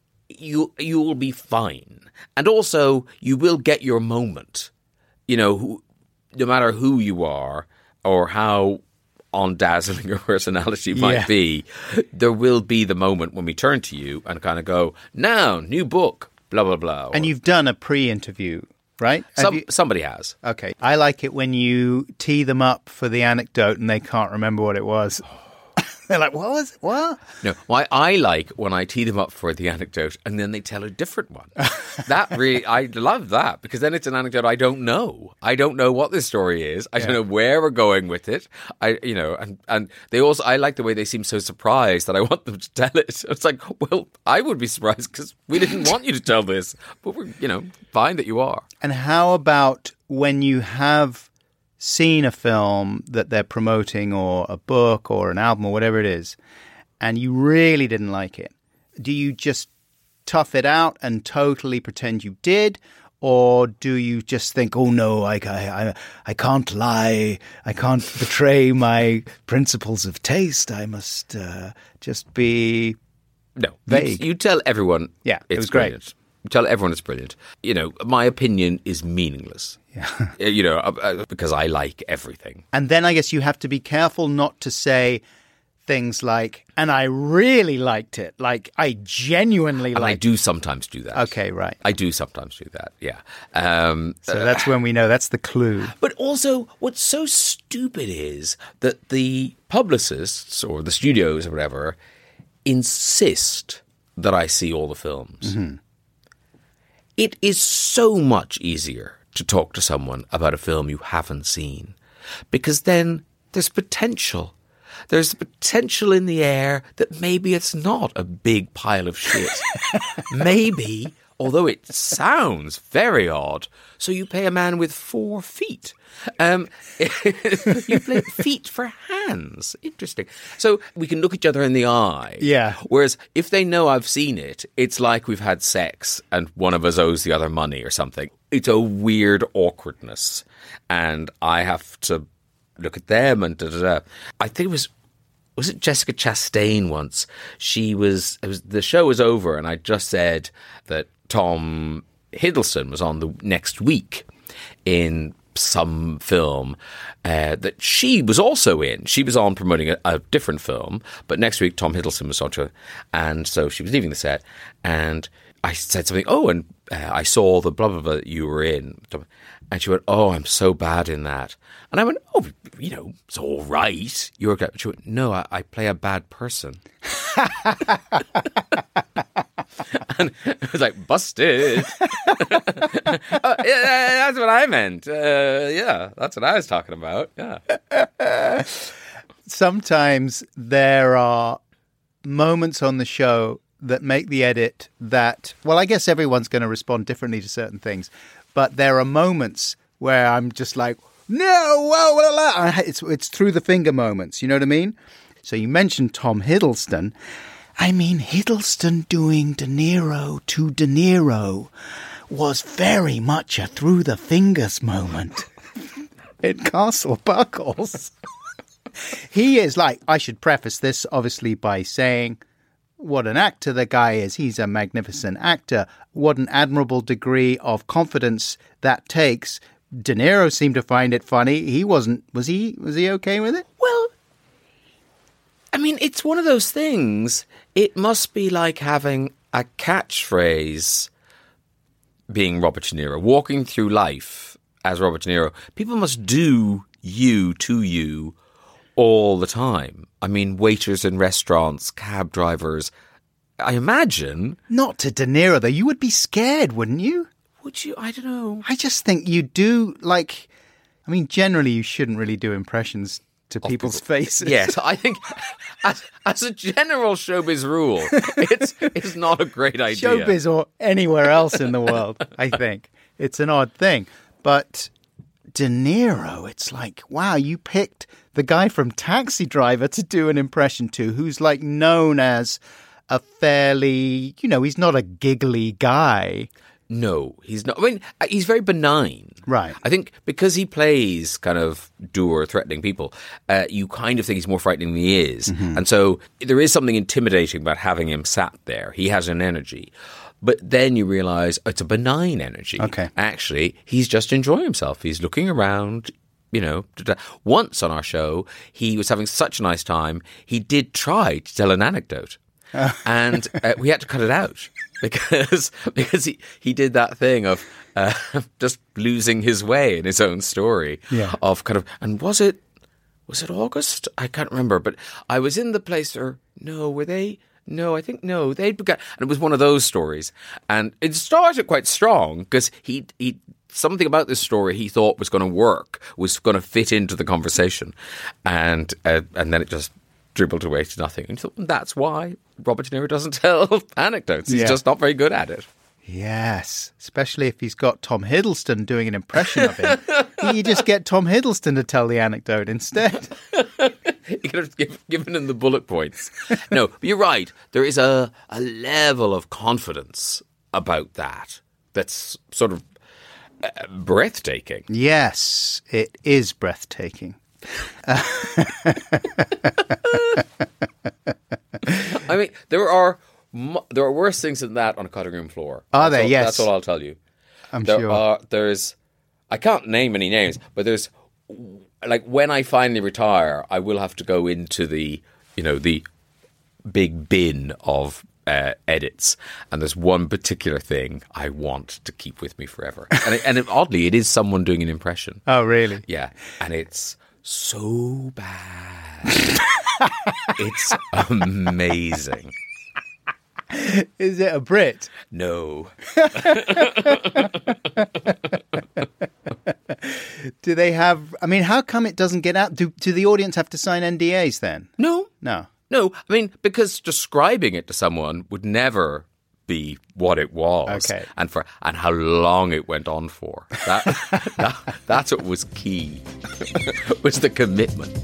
you you will be fine. And also, you will get your moment. You know, who, no matter who you are or how on-dazzling your personality might yeah. be, there will be the moment when we turn to you and kind of go, now, new book. Blah, blah, blah. And you've done a pre-interview, right? Some, you... Somebody has. Okay. I like it when you tee them up for the anecdote and they can't remember what it was. They're like, what was it? What? No, why I like when I tee them up for the anecdote and then they tell a different one. That really, I love that because then it's an anecdote I don't know. I don't know what this story is. I yeah. don't know where we're going with it. I, you know, and, and they also, I like the way they seem so surprised that I want them to tell it. It's like, well, I would be surprised because we didn't want you to tell this, but we're, you know, fine that you are. And how about when you have seen a film that they're promoting or a book or an album or whatever it is, and you really didn't like it, do you just tough it out and totally pretend you did? Or do you just think, oh no, I, I, I can't lie, I can't betray my principles of taste, I must uh, just be no, vague? You, you tell everyone yeah, it's it was brilliant. Great. You tell everyone it's brilliant. You know, my opinion is meaningless. Yeah. You know, uh, because I like everything. And then I guess you have to be careful not to say things like, and I really liked it. Like, I genuinely and liked it. I do sometimes do that. Okay, right. I do sometimes do that, yeah. Um, so uh, that's when we know. That's the clue. But also, what's so stupid is that the publicists or the studios or whatever insist that I see all the films. Mm-hmm. It is so much easier to talk to someone about a film you haven't seen because then there's potential. There's potential in the air that maybe it's not a big pile of shit. Maybe, although it sounds very odd, so you pay a man with four feet. Um, you play feet for hands. Interesting. So we can look each other in the eye. Yeah. Whereas if they know I've seen it, it's like we've had sex and one of us owes the other money or something. It's a weird awkwardness. And I have to look at them and da-da-da. I think it was... Was it Jessica Chastain once? She was, it was, the show was over and I just said that Tom Hiddleston was on the next week in some film uh, that she was also in. She was on promoting a, a different film, but next week Tom Hiddleston was on to, and so she was leaving the set and I said something, oh, and uh, I saw the blah, blah, blah that you were in. And she went, oh, I'm so bad in that. And I went, oh, you know, it's all right. You're good. She went, no, I, I play a bad person. And I was like, busted. Oh, yeah, that's what I meant. Uh, yeah, that's what I was talking about. Yeah. Sometimes there are moments on the show that make the edit that, well, I guess everyone's going to respond differently to certain things. But there are moments where I'm just like, no, whoa, whoa, whoa. It's, it's through the finger moments. You know what I mean? So you mentioned Tom Hiddleston. I mean, Hiddleston doing De Niro to De Niro was very much a through the fingers moment in Castle Buckles. He is like, I should preface this obviously by saying what an actor the guy is. He's a magnificent actor. What an admirable degree of confidence that takes. De Niro seemed to find it funny. He wasn't. Was he? Was he okay with it? Well, I mean, it's one of those things. It must be like having a catchphrase being Robert De Niro, walking through life as Robert De Niro. People must do you to you all the time. I mean, waiters in restaurants, cab drivers, I imagine. Not to De Niro, though. You would be scared, wouldn't you? Would you? I don't know. I just think you do, like... I mean, generally you shouldn't really do impressions to Of people's people. faces. Yes, I think as, as a general showbiz rule, it's it's not a great idea. Showbiz or anywhere else in the world, I think. It's an odd thing. But De Niro, it's like, wow, you picked the guy from Taxi Driver to do an impression to, who's like known as a fairly, you know, he's not a giggly guy. No, he's not. I mean, he's very benign. Right. I think because he plays kind of dour, threatening people, uh, you kind of think he's more frightening than he is. Mm-hmm. And so there is something intimidating about having him sat there. He has an energy. But then you realise it's a benign energy. Okay. Actually, he's just enjoying himself. He's looking around, you know. Once on our show, he was having such a nice time, he did try to tell an anecdote. And uh, we had to cut it out. Because because he, he did that thing of uh, just losing his way in his own story. Yeah. Of kind of, and was it was it August? I can't remember. But I was in the place, or no, were they? No, I think no. They'd begun, and it was one of those stories. And it started quite strong because he he something about this story he thought was going to work, was going to fit into the conversation, and uh, and then it just dribbled away to nothing. And you thought, that's why Robert De Niro doesn't tell anecdotes. He's Yeah. just not very good at it. Yes, especially if he's got Tom Hiddleston doing an impression of him. You just get Tom Hiddleston to tell the anecdote instead. You could have give, given him the bullet points. No, but you're right. There is a, a level of confidence about that that's sort of uh, breathtaking. Yes, it is breathtaking. I mean, there are mu- there are worse things than that on a cutting room floor. Are That's there? all, Yes. That's all I'll tell you. I'm there sure. Are, there's, I can't name any names, but there's, like, when I finally retire, I will have to go into the, you know, the big bin of uh, edits, and there's one particular thing I want to keep with me forever. And, it, and it, oddly, it is someone doing an impression. Oh, really? Yeah, and it's so bad. It's amazing. Is it a Brit? No. Do they have... I mean, how come it doesn't get out? Do, do the audience have to sign N D As then? No. No. No, I mean, because describing it to someone would never be what it was. Okay. And for and how long it went on for. That, that That's what was key, was the commitment.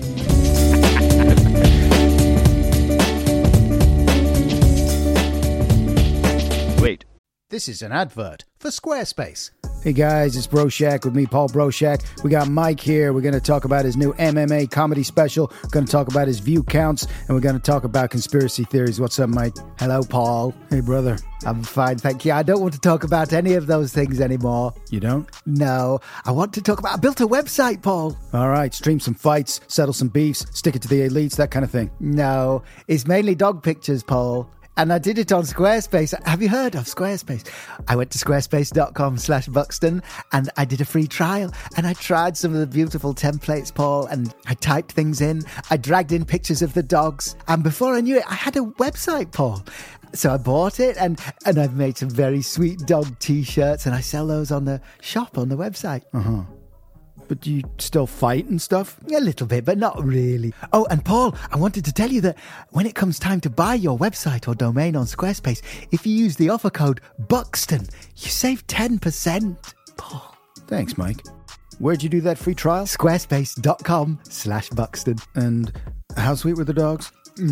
Wait. This is an advert for Squarespace. Hey guys, it's Broshak with me, Paul Broshak. We got Mike here. We're going to talk about his new M M A comedy special. We're going to talk about his view counts, and we're going to talk about conspiracy theories. What's up, Mike? Hello, Paul. Hey, brother. I'm fine, thank you. I don't want to talk about any of those things anymore. You don't? No. I want to talk about... I built a website, Paul. All right, stream some fights, settle some beefs, stick it to the elites, that kind of thing. No. It's mainly dog pictures, Paul. And I did it on Squarespace. Have you heard of Squarespace? I went to squarespace.com slash Buxton and I did a free trial. And I tried some of the beautiful templates, Paul, and I typed things in. I dragged in pictures of the dogs. And before I knew it, I had a website, Paul. So I bought it and, and I've made some very sweet dog t-shirts and I sell those on the shop on the website. Uh-huh. But do you still fight and stuff? A little bit, but not really. Oh, and Paul, I wanted to tell you that when it comes time to buy your website or domain on Squarespace, if you use the offer code Buxton, you save ten percent. Paul. Thanks, Mike. Where'd you do that free trial? Squarespace.com slash Buxton. And how sweet were the dogs?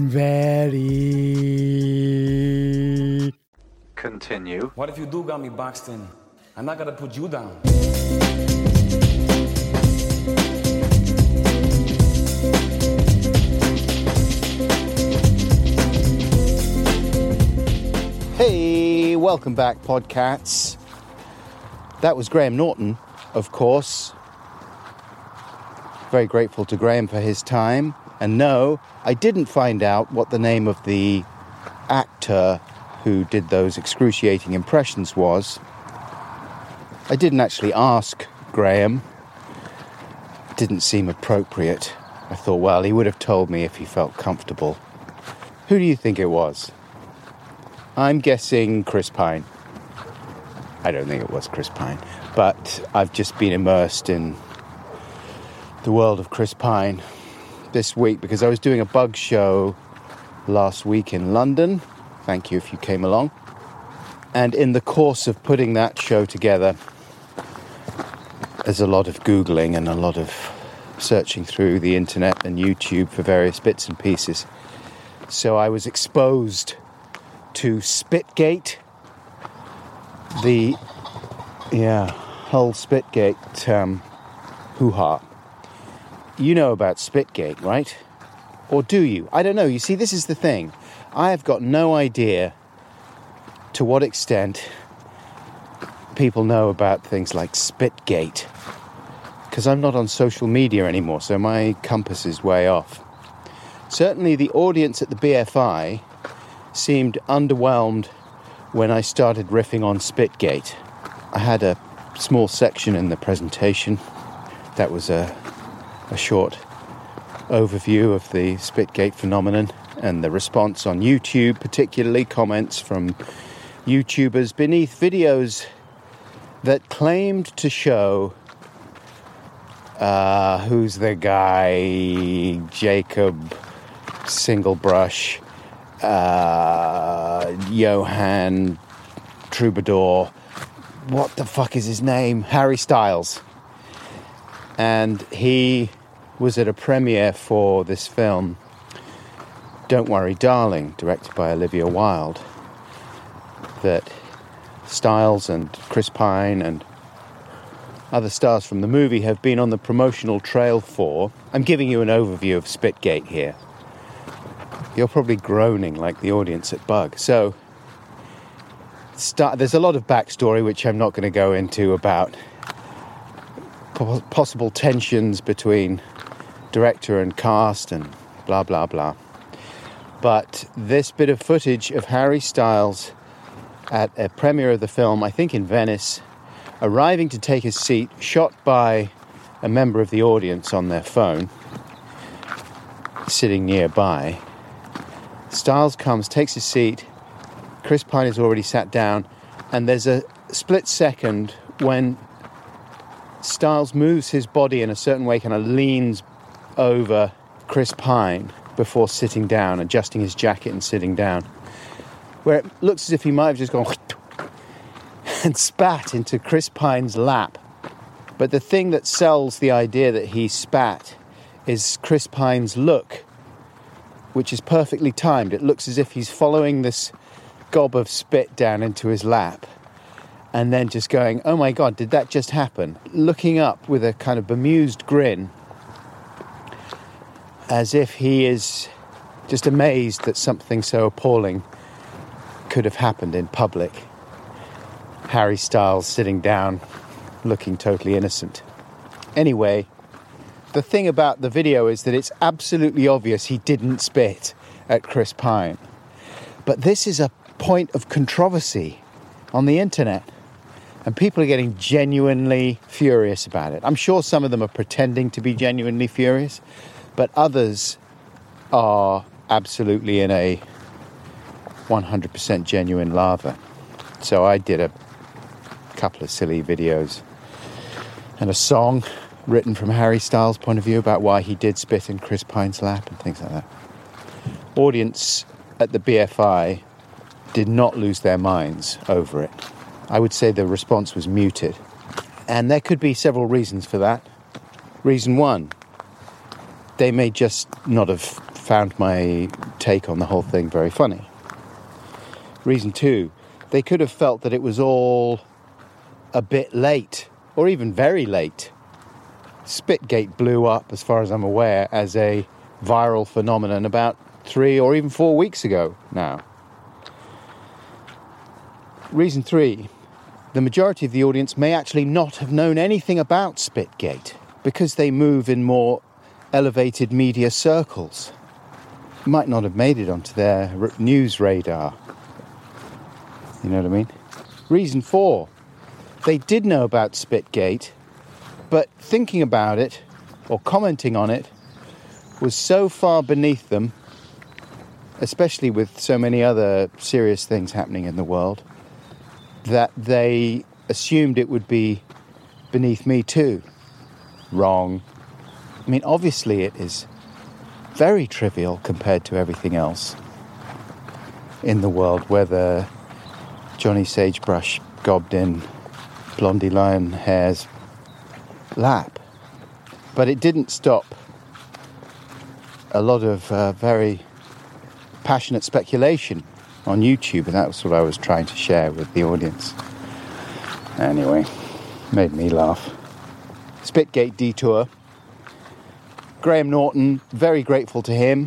Very. Continue. What if you do got me boxed in? I'm not gonna put you down. Hey, welcome back, Podcats. That was Graham Norton, of course. Very grateful to Graham for his time. And no, I didn't find out what the name of the actor who did those excruciating impressions was. I didn't actually ask Graham. It didn't seem appropriate. I thought, well, he would have told me if he felt comfortable. Who do you think it was? I'm guessing Chris Pine. I don't think it was Chris Pine, but I've just been immersed in the world of Chris Pine this week because I was doing a bug show last week in London. Thank you if you came along. And in the course of putting that show together, there's a lot of Googling and a lot of searching through the internet and YouTube for various bits and pieces. So I was exposed to Spitgate, the, yeah, whole Spitgate um, hoo-ha. You know about Spitgate, right? Or do you? I don't know. You see, this is the thing. I have got no idea to what extent people know about things like Spitgate, because I'm not on social media anymore, so my compass is way off. Certainly the audience at the B F I seemed underwhelmed when I started riffing on Spitgate. I had a small section in the presentation that was a, a short overview of the Spitgate phenomenon and the response on YouTube, particularly comments from YouTubers beneath videos that claimed to show uh, who's the guy, Jacob Singlebrush, uh, Johan Troubadour, what the fuck is his name? Harry Styles. And he was at a premiere for this film, Don't Worry Darling, directed by Olivia Wilde, that Styles and Chris Pine and other stars from the movie have been on the promotional trail for. I'm giving you an overview of Spitgate here. You're probably groaning like the audience at Bug. So, start, there's a lot of backstory which I'm not going to go into about po- possible tensions between director and cast and blah, blah, blah. But this bit of footage of Harry Styles at a premiere of the film, I think in Venice, arriving to take his seat, shot by a member of the audience on their phone, sitting nearby. Styles comes, takes his seat, Chris Pine has already sat down, and there's a split second when Styles moves his body in a certain way, kind of leans over Chris Pine before sitting down, adjusting his jacket and sitting down, where it looks as if he might have just gone and spat into Chris Pine's lap. But the thing that sells the idea that he spat is Chris Pine's look, which is perfectly timed. It looks as if he's following this gob of spit down into his lap and then just going, oh my God, did that just happen? Looking up with a kind of bemused grin, as if he is just amazed that something so appalling could have happened in public. Harry Styles sitting down, looking totally innocent. Anyway, the thing about the video is that it's absolutely obvious he didn't spit at Chris Pine. But this is a point of controversy on the internet, and people are getting genuinely furious about it. I'm sure some of them are pretending to be genuinely furious, but others are absolutely in a one hundred percent genuine lather. So I did a couple of silly videos and a song written from Harry Styles' point of view about why he did spit in Chris Pine's lap and things like that. Audience at the B F I did not lose their minds over it. I would say the response was muted. And there could be several reasons for that. Reason one, they may just not have found my take on the whole thing very funny. Reason two, they could have felt that it was all a bit late, or even very late. Spitgate blew up, as far as I'm aware, as a viral phenomenon about three or even four weeks ago now. Reason three, the majority of the audience may actually not have known anything about Spitgate because they move in more elevated media circles. Might not have made it onto their r- news radar. You know what I mean? Reason four, they did know about Spitgate, but thinking about it or commenting on it was so far beneath them, especially with so many other serious things happening in the world, that they assumed it would be beneath me too. Wrong. I mean, obviously it is very trivial compared to everything else in the world, whether Johnny Sagebrush gobbed in Blondie Lionhair's lap. But it didn't stop a lot of uh, very passionate speculation on YouTube, and that was what I was trying to share with the audience. Anyway, made me laugh. Spitgate detour. Graham Norton, very grateful to him.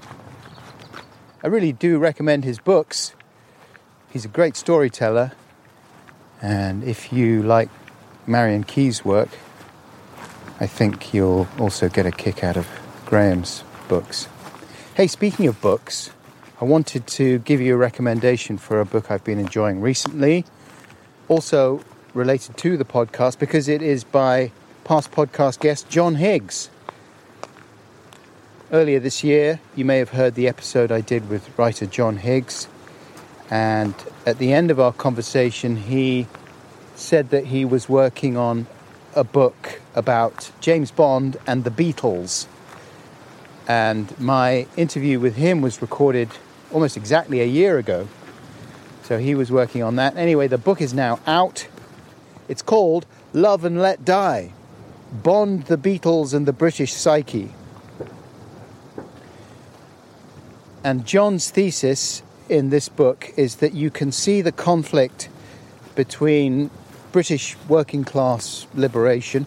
I really do recommend his books. He's a great storyteller, and if you like Marion Key's work, I think you'll also get a kick out of Graham's books. Hey, speaking of books, I wanted to give you a recommendation for a book I've been enjoying recently, also related to the podcast, because it is by past podcast guest John Higgs. Earlier this year, you may have heard the episode I did with writer John Higgs, and at the end of our conversation, he said that he was working on a book about James Bond and the Beatles. And my interview with him was recorded almost exactly a year ago. So he was working on that. Anyway, the book is now out. It's called Love and Let Die: Bond, the Beatles and the British Psyche. And John's thesis in this book is that you can see the conflict between British working class liberation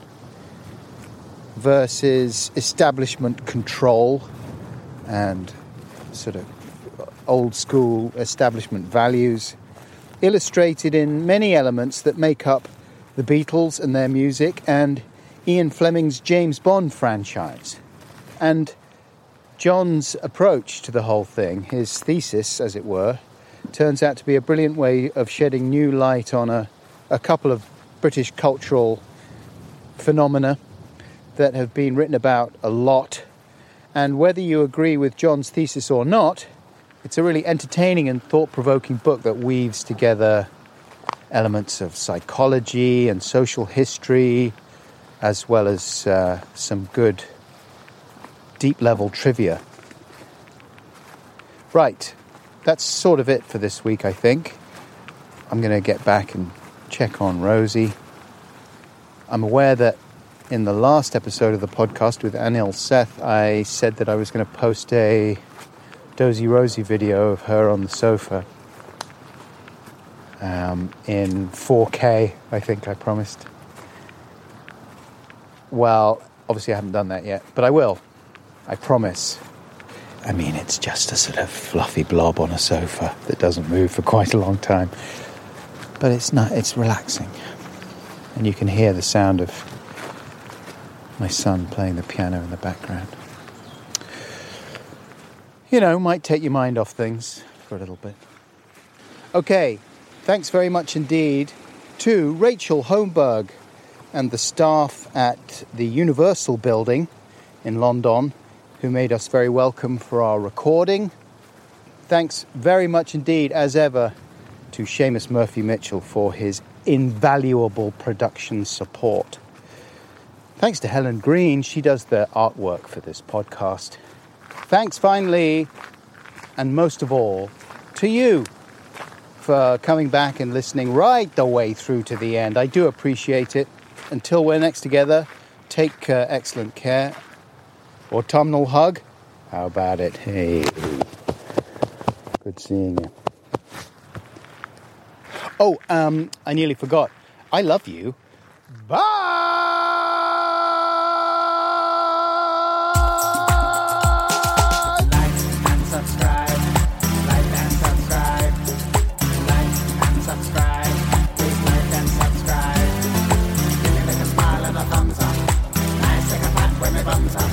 versus establishment control and sort of old school establishment values, illustrated in many elements that make up the Beatles and their music and Ian Fleming's James Bond franchise. And John's approach to the whole thing, his thesis, as it were, turns out to be a brilliant way of shedding new light on a, a couple of British cultural phenomena that have been written about a lot. And whether you agree with John's thesis or not, it's a really entertaining and thought-provoking book that weaves together elements of psychology and social history, as well as uh, some good deep-level trivia. Right, that's sort of it for this week, I think. I'm going to get back and check on Rosie. I'm aware that in the last episode of the podcast with Anil Seth, I said that I was going to post a Dozy Rosie video of her on the sofa um, in four K, I think I promised. Well, obviously I haven't done that yet, but I will. I promise. I mean, it's just a sort of fluffy blob on a sofa that doesn't move for quite a long time. But it's not, it's relaxing. And you can hear the sound of my son playing the piano in the background. You know, might take your mind off things for a little bit. Okay, thanks very much indeed to Rachel Holmberg and the staff at the Universal Building in London, who made us very welcome for our recording. Thanks very much indeed, as ever, to Seamus Murphy-Mitchell for his invaluable production support. Thanks to Helen Green, she does the artwork for this podcast. Thanks finally, and most of all, to you for coming back and listening right the way through to the end. I do appreciate it. Until we're next together, take uh, excellent care. Autumnal hug. How about it? Hey. Good seeing you. Oh, um, I nearly forgot. I love you. Bye! Thumbs up.